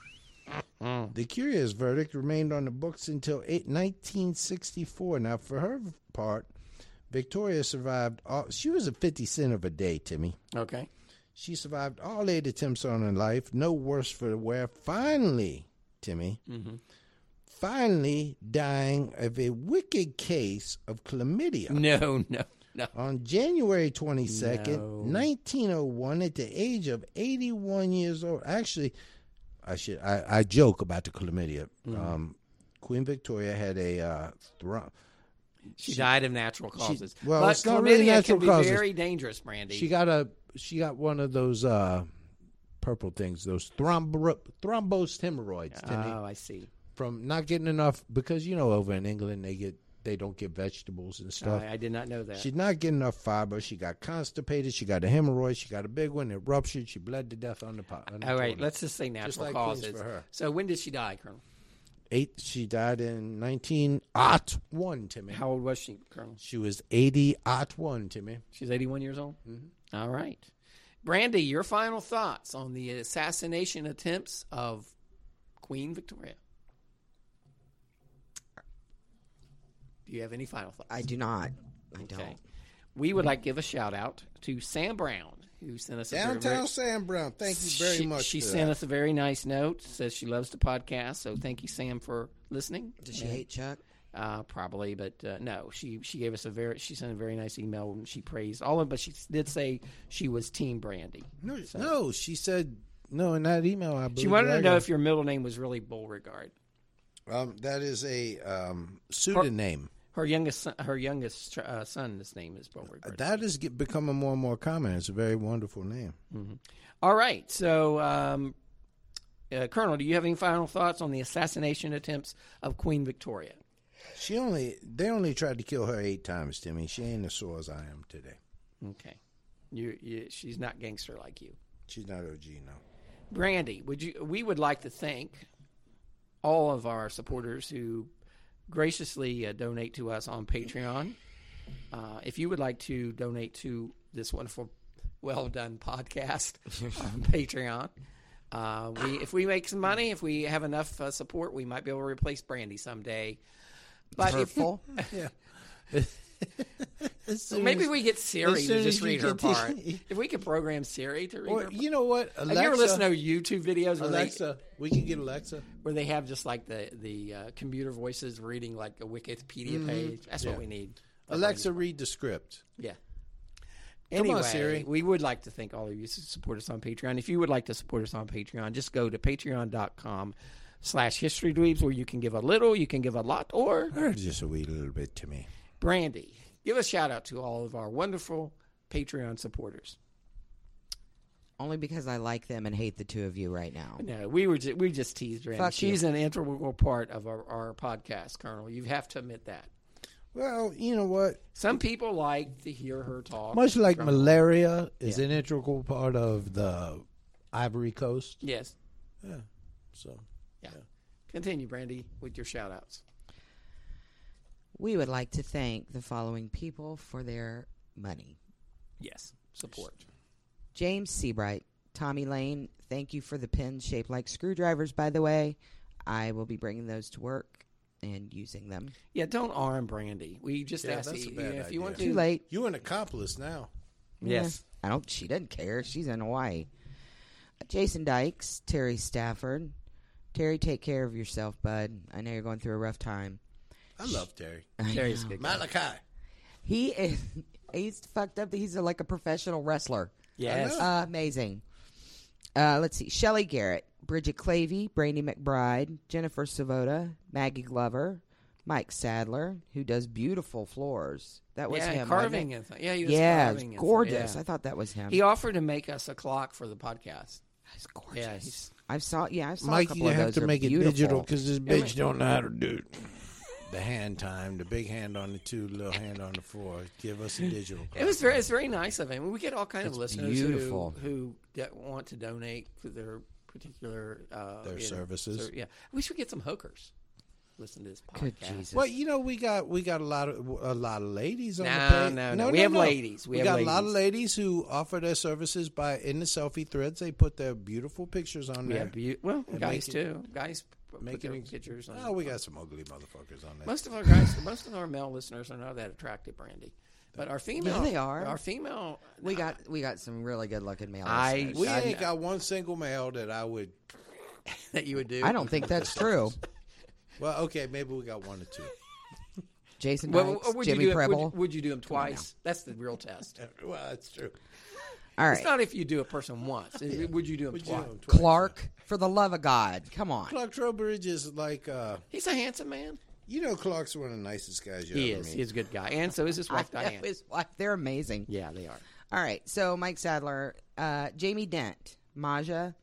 The curious verdict remained on the books until eight, nineteen sixty-four. Now, for her part, Victoria survived. All, she was a fifty cent of a day, Timmy. Okay. She survived all eight attempts on her life. No worse for the wear. Finally, Timmy, Mm-hmm. finally dying of a wicked case of chlamydia. No, no, no. On January twenty-second, No. nineteen oh one, at the age of eighty-one years old. Actually, I should I, I joke about the chlamydia. Mm. Um, Queen Victoria had a uh, thrum. She, died of natural causes. well, but it's not chlamydia really natural can be causes. very dangerous, Brandy. She got a she got one of those uh, purple things, those thrombo, thrombosed hemorrhoids, Timmy, Oh, I see. from not getting enough because you know over in England they get they don't get vegetables and stuff. I, I did not know that. She did not get enough fiber. She got constipated. She got a hemorrhoid. She got a big one. It ruptured. She bled to death on the pot. On the All right, toilet. let's just say natural like causes. Queens for her. So when did she die, Colonel? Eight. She died in nineteen oh one. Timmy. How old was she, Colonel? She was eighty oh one. Timmy. She's eighty-one years old? Mm-hmm. All right. Brandy, your final thoughts on the assassination attempts of Queen Victoria? Do you have any final thoughts? I do not. I Okay. don't. We would like to give a shout out to Sam Brown, who sent us a very, Downtown very, Sam Brown. Thank you very she, much. She for sent that. us a very nice note. Says she loves the podcast, so thank you, Sam, for listening. Does she And, hate Chuck? Uh, probably, but uh, no. She she gave us a very she sent a very nice email and she praised all of. But she did say she was Team Brandy. No, no, she said no in that email. I believe She wanted that I to know got. if your middle name was really Beauregard. um, that is a um, pseudonym. Her youngest son, her youngest uh, son, his name is Beauregard Garcia. That is get, becoming more and more common. It's a very wonderful name. Mm-hmm. All right. So, um, uh, Colonel, do you have any final thoughts on the assassination attempts of Queen Victoria? She only they only tried to kill her eight times, Timmy. She ain't as sore as I am today. Okay. You, you she's not gangster like you. She's not O G, no. Brandy, would you? We would like to thank all of our supporters who graciously uh, donate to us on Patreon. Uh, if you would like to donate to this wonderful, well-done podcast on Patreon, uh, we if we make some money, if we have enough uh, support, we might be able to replace Brandy someday. But Hurtful. If, Yeah. so maybe we get Siri as soon to just as you read her get the- part. If we could program Siri to read Or, her part. you know what? Alexa, Have you ever listened to YouTube videos where they, Alexa, we can get Alexa. where they have just like the the uh, computer voices reading like a Wikipedia Mm-hmm. page? That's Yeah. what we need. Alexa, read the script. Yeah. Come on, Anyway, Siri. we would like to thank all of you who support us on Patreon. If you would like to support us on Patreon, just go to patreon.com slash history dweebs where you can give a little, you can give a lot, or Or just a wee little bit to me. Brandy. Give a shout out to all of our wonderful Patreon supporters. Only because I like them and hate the two of you right now. No, we were just, we just teased Brandy. Fuck She's you. an integral part of our, our podcast, Colonel. You have to admit that. Well, you know what? Some people like to hear her talk. Much like from- malaria is Yeah. an integral part of the Ivory Coast. Yes. Yeah. So Yeah. Continue, Brandy, with your shout outs. We would like to thank the following people for their money. Yes. Support. James Seabright, Tommy Lane, thank you for the pins shaped like screwdrivers, by the way. I will be bringing those to work and using them. Yeah, don't arm Brandy. We just Yeah, ask that's you, a bad you know, if you want to. idea. Too late. you're an accomplice now. Yes. I don't. She doesn't care. She's in Hawaii. Jason Dykes, Terry Stafford. Terry, take care of yourself, bud. I know you're going through a rough time. I love Terry. I Terry's know. good guy. Malachi. He is. He's fucked up. He's a, like a professional wrestler. Yes. Uh, amazing. Uh, let's see. Shelley Garrett, Bridget Clavey, Brandy McBride, Jennifer Savoda, Maggie Glover, Mike Sadler, who does beautiful floors. That was yeah, him. carving wasn't and th- yeah, he it? was Yeah, carving it's and gorgeous. th- yeah. I thought that was him. He offered to make us a clock for the podcast. It's gorgeous. Yeah, he's- I saw. Yeah, I saw a Mike, couple you of have those. to They're make it beautiful. digital because this bitch don't know how to do it. The hand time, the big hand on the two, little hand on the four. Give us a digital. It was very, it's very nice of him. We get all kinds It's of listeners beautiful. who who de- want to donate for their particular uh, Their you know, services. ser- yeah, we should get some hookers. Listen to this podcast. Good Jesus. Well, you know, we got we got a lot of a lot of ladies on No, the page. no, no. We have ladies. We have got a lot of ladies. ladies who offer their services by in the selfie threads. They put their beautiful pictures on We there. have beau- well, And guys make it- too. Guys put make their it- pictures on. Oh, we got some ugly motherfuckers on there. Most of our guys, most of our male listeners are not that attractive, Brandy. But our female, Yeah, they are. Our female, We got we got some really good looking male I- listeners. we I ain't know. got one single male that I would. that you would do. I don't think that's true. Well, okay, maybe we got one or two. Jason Well, Dykes, or would Jimmy you do it, would, Preble. you, would you do them twice? That's the real test. Well, that's true. All It's right, not if you do a person once. It- Would you do them Would you twice? do them twice? Clark, for the love of God, come on. Clark Trowbridge is like, uh, He's a handsome man. you know, Clark's one of the nicest guys you He ever is. meet. He's a good guy, and so is his wife I- Diane. his wife, they're amazing. Yeah, they are. All right, so Mike Sadler, uh, Jamie Dent, Maja,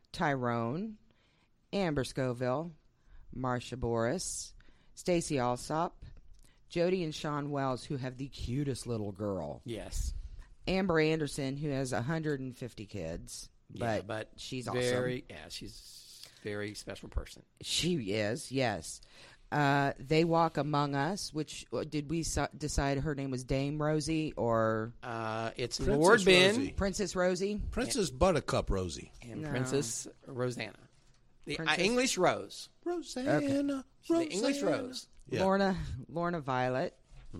Tyrone, Amber Scoville, Marsha Boris, Stacy Alsop, Jody and Sean Wells, who have the cutest little girl. Yes, Amber Anderson, who has one hundred fifty kids, yeah, but, but she's very. awesome. Yeah, she's a very special person. She is, yes. Uh, they Walk Among Us, which uh, did we so- decide her name was Dame Rosie or Uh, it's Princess Lord Ben Rosie. Princess Rosie? Princess Buttercup Rosie. and No. Princess Rosanna, the uh, Princess- English Rose. Rosanna. She's the English Rosanna. Rose. Yeah. Lorna Lorna Violet,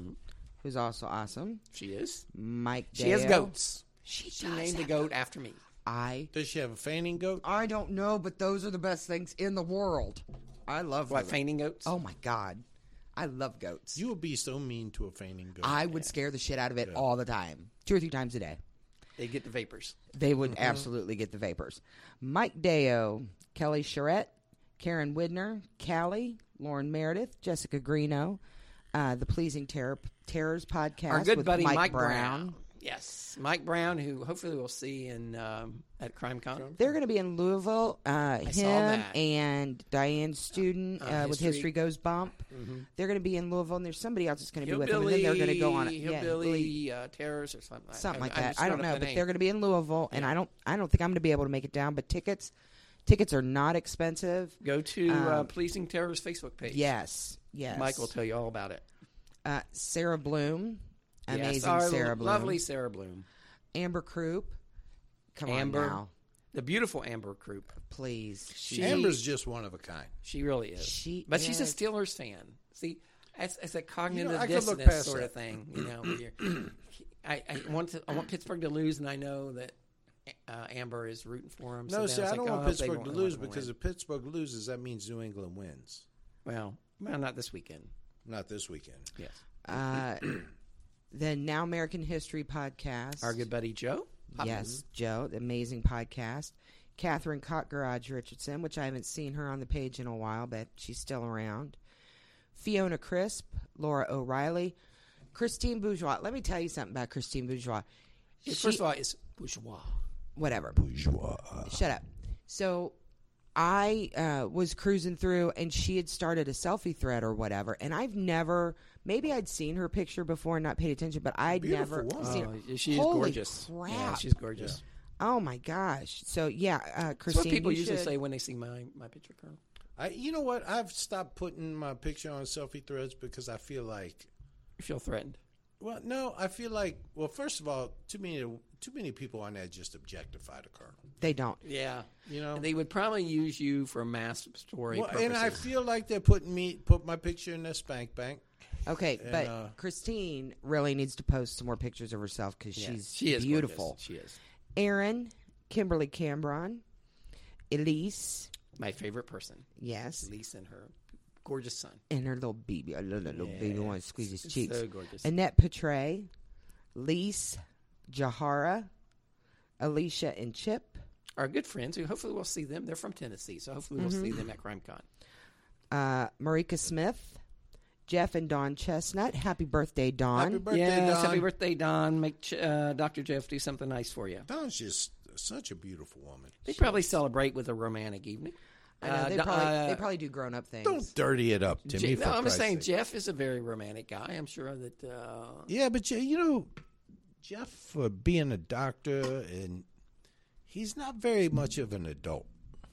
who's also awesome. She is. Mike She has Dale. goats. She, She does named the have goat after me. I Does she have a fainting goat? I don't know, but those are the best things in the world. I love What, them. fainting goats? Oh my god, I love goats. You would be so mean to a fainting goat. I would scare the shit out of it all the time, two or three times a day. They get the vapors. They would absolutely get the vapors. Mike Deo, Kelly Charette, Karen Widner, Callie, Lauren Meredith, Jessica Greeno, Uh, the Pleasing Terror, Terrors podcast. Our good with buddy Mike, Mike Brown. Brown. Yes, Mike Brown, who hopefully we'll see in um, at CrimeCon. They're going to be in Louisville. Uh, I saw him that. and Diane Student Uh, uh, with History. History Goes Bump. Mm-hmm. They're going to be in Louisville, and there's somebody else that's going to be with them. And then they're going to go on it. Yeah, Hillbilly uh, Terrors or something. something I, like I, that. I, I don't know, the but name. they're going to be in Louisville, and I don't. I don't think I'm going to be able to make it down. But tickets, tickets are not expensive. Go to uh, Um, Pleasing Terrors Facebook page. Yes, yes. Mike will tell you all about it. Uh, Sarah Bloom, amazing yes, our Sarah Bloom. lovely Sarah Bloom. Amber Croup. Come Amber. on now, The beautiful Amber Croup. please. She, Amber's just one of a kind. She really is. She but she's a is. Steelers fan. See, it's, it's a cognitive You know, I could look dissonance past sort that. of thing. You know, where you're, I, I want to, I want Pittsburgh to lose, and I know that uh, Amber is rooting for him. No, so see, then I was don't like, want oh, they Pittsburgh won't- to they lose won't because win. if Pittsburgh loses, that means New England wins. well, well, not this weekend. Not this weekend. Yes, Uh, the Now American History podcast. our good buddy Joe. Hopkins. Yes, Joe, the amazing podcast. Catherine Cott Garage Richardson, which I haven't seen her on the page in a while, but she's still around. Fiona Crisp, Laura O'Reilly, Christine Bourgeois. Let me tell you something about Christine Bourgeois. First She- of all, it's bourgeois. whatever. Shut up. So I uh, was cruising through, and she had started a selfie thread or whatever, and I've never, maybe I'd seen her picture before and not paid attention, but I'd Beautiful never woman. seen her. Oh, she is Holy gorgeous. crap. Yeah, she's gorgeous. Oh my gosh! So yeah, uh, That's Christine. what people you usually should- say when they see my, my picture, Colonel. I, you know what? I've stopped putting my picture on selfie threads because I feel like, You feel threatened. well, no, I feel like, well, first of all, too many, too many people on there just objectify the colonel. They don't. Yeah. You know, And they would probably use you for mass story well, purposes. and I feel like they're putting me, put my picture in their spank bank. Okay, And, but uh, Christine really needs to post some more pictures of herself because Yeah, she's she is beautiful. gorgeous. She is. Erin, Kimberly Cambron, Elise, My favorite person. yes, Elise and her gorgeous son. and her little baby. I love that little baby. I want to squeeze his It's cheeks. so gorgeous. Annette Petray, Lise, Jahara, Alicia, and Chip. Our good friends, who hopefully we'll see them. They're from Tennessee, so hopefully we'll Mm-hmm. see them at CrimeCon. Uh, Marika Smith, Jeff and Dawn Chestnut. Happy birthday, Dawn. Happy birthday, yes, Don. happy birthday, Don. Make Ch- uh, Doctor Jeff do something nice for you. Don's just such a beautiful woman. They probably celebrate with a romantic evening. I know, Uh, they, Don- probably, uh, they probably do grown up things. Don't dirty it up to Je- me. no, for I'm just Christ's saying sake. Jeff is a very romantic guy. I'm sure that. Uh, Yeah, but you, you know, Jeff, for being a doctor, and he's not very much of an adult.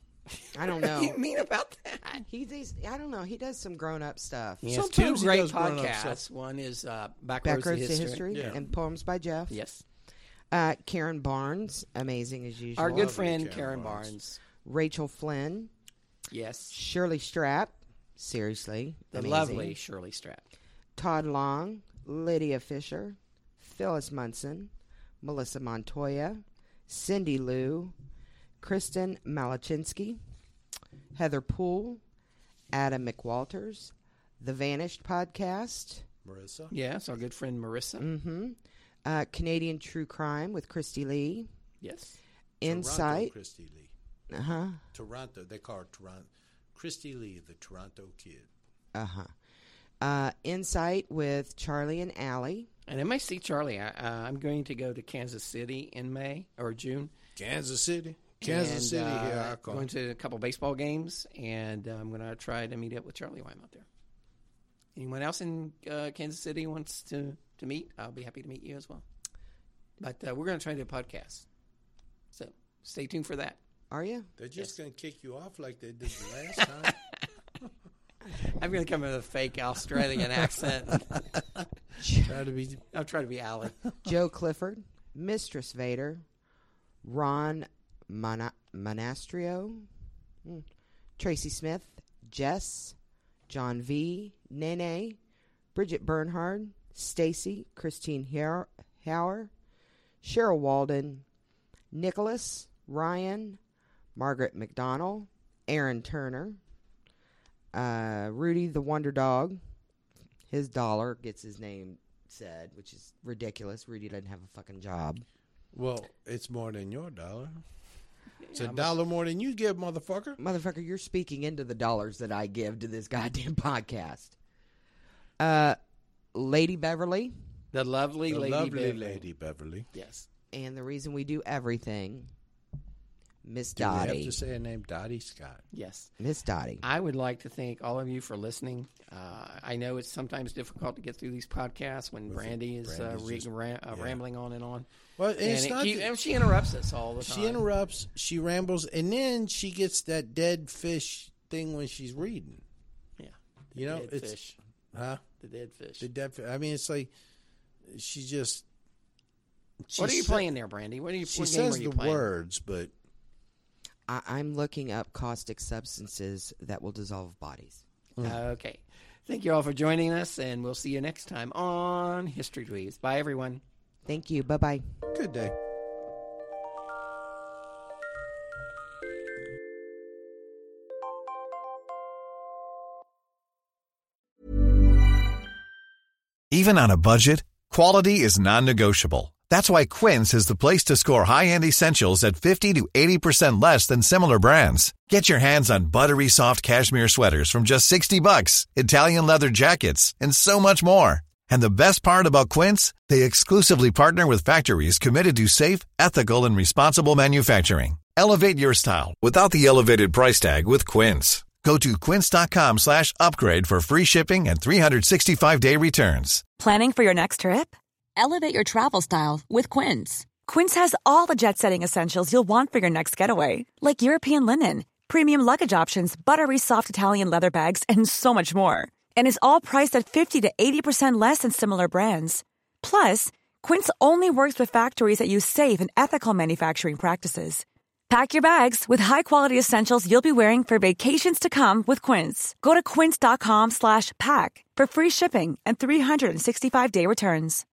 I don't what know. do you mean about that? He's, he's, I don't know. He does some grown up stuff. He has two Sometimes he great does grown-up podcasts. stuff. One is uh, Backroads, Backroads to to History. History Yeah. and Poems by Jeff. Yes. Uh, Karen Barnes, amazing as usual. Our good Lovely friend Karen Karen Barnes. Barnes. Rachel Flynn, Yes. Shirley Strapp, seriously, The amazing. lovely Shirley Strapp. Todd Long, Lydia Fisher, Phyllis Munson, Melissa Montoya, Cindy Lou, Kristen Malachinsky, Heather Poole, Adam McWalters, The Vanished Podcast, Marissa? Yes, our good friend Marissa. mm-hmm. uh, Canadian True Crime with Christy Lee, Yes. Insight, Toronto Christy Lee. uh-huh, Toronto. They call her Toronto. Christy Lee, the Toronto kid. uh-huh, uh, Insight with Charlie and Allie, And I may see Charlie. I, uh, I'm going to go to Kansas City in May or June. Kansas City. Kansas and, City, uh, here I come. Going to a couple baseball games, and uh, I'm going to try to meet up with Charlie while I'm out there. Anyone else in uh, Kansas City wants to, to meet? I'll be happy to meet you as well. But uh, we're going to try to do a podcast. So stay tuned for that. are you? They're just going to kick you off like they did the last time. I'm going to come in with a fake Australian accent. Try to be. I'll try to be Alan. Joe Clifford, Mistress Vader, Ron Mana- Monastrio, mm, Tracy Smith, Jess, John V, Nene, Bridget Bernhard, Stacy, Christine Hauer, Hauer, Cheryl Walden, Nicholas, Ryan, Margaret McDonald, Aaron Turner, uh, Rudy the Wonder Dog. His dollar gets his name said, which is ridiculous. Rudy doesn't have a fucking job. Well, it's more than your dollar. It's Yeah, a I'm dollar more than you give, motherfucker. Motherfucker, you're speaking into the dollars that I give to this goddamn podcast. Uh, Lady Beverly. The lovely The Lady lovely Beverly. Lady Beverly. Yes. And the reason we do everything, Miss Do we have Dottie. to say her name? Dottie Scott. Yes. Miss Dottie. I would like to thank all of you for listening. Uh, I know it's sometimes difficult to get through these podcasts when Brandy is uh, Brandy's re- just- ra- uh, yeah. rambling on and on. Well, and And, it's it not keep- that- and she interrupts us all the time. She interrupts, she rambles, and then she gets that dead fish thing when she's reading. Yeah. You know, dead it's fish. huh? The dead fish. The dead fish. I mean, it's like she just. she What are you sa- playing there, Brandy? What are you? She what game says are you the playing? words, but I- I'm looking up caustic substances that will dissolve bodies. Okay. Thank you all for joining us, and we'll see you next time on History Dweebs. Bye, everyone. Thank you. Bye bye. good day. Even on a budget, quality is non-negotiable. That's why Quince is the place to score high-end essentials at fifty to eighty percent less than similar brands. Get your hands on buttery soft cashmere sweaters from just sixty bucks, Italian leather jackets, and so much more. And the best part about Quince, they exclusively partner with factories committed to safe, ethical, and responsible manufacturing. Elevate your style without the elevated price tag with Quince. Go to quince.com slash upgrade for free shipping and three sixty-five day returns. Planning for your next trip? Elevate your travel style with Quince. Quince has all the jet-setting essentials you'll want for your next getaway, like European linen, premium luggage options, buttery soft Italian leather bags, and so much more. And is all priced at fifty to eighty percent less than similar brands. Plus, Quince only works with factories that use safe and ethical manufacturing practices. Pack your bags with high-quality essentials you'll be wearing for vacations to come with Quince. Go to quince.com slash pack for free shipping and three sixty-five day returns.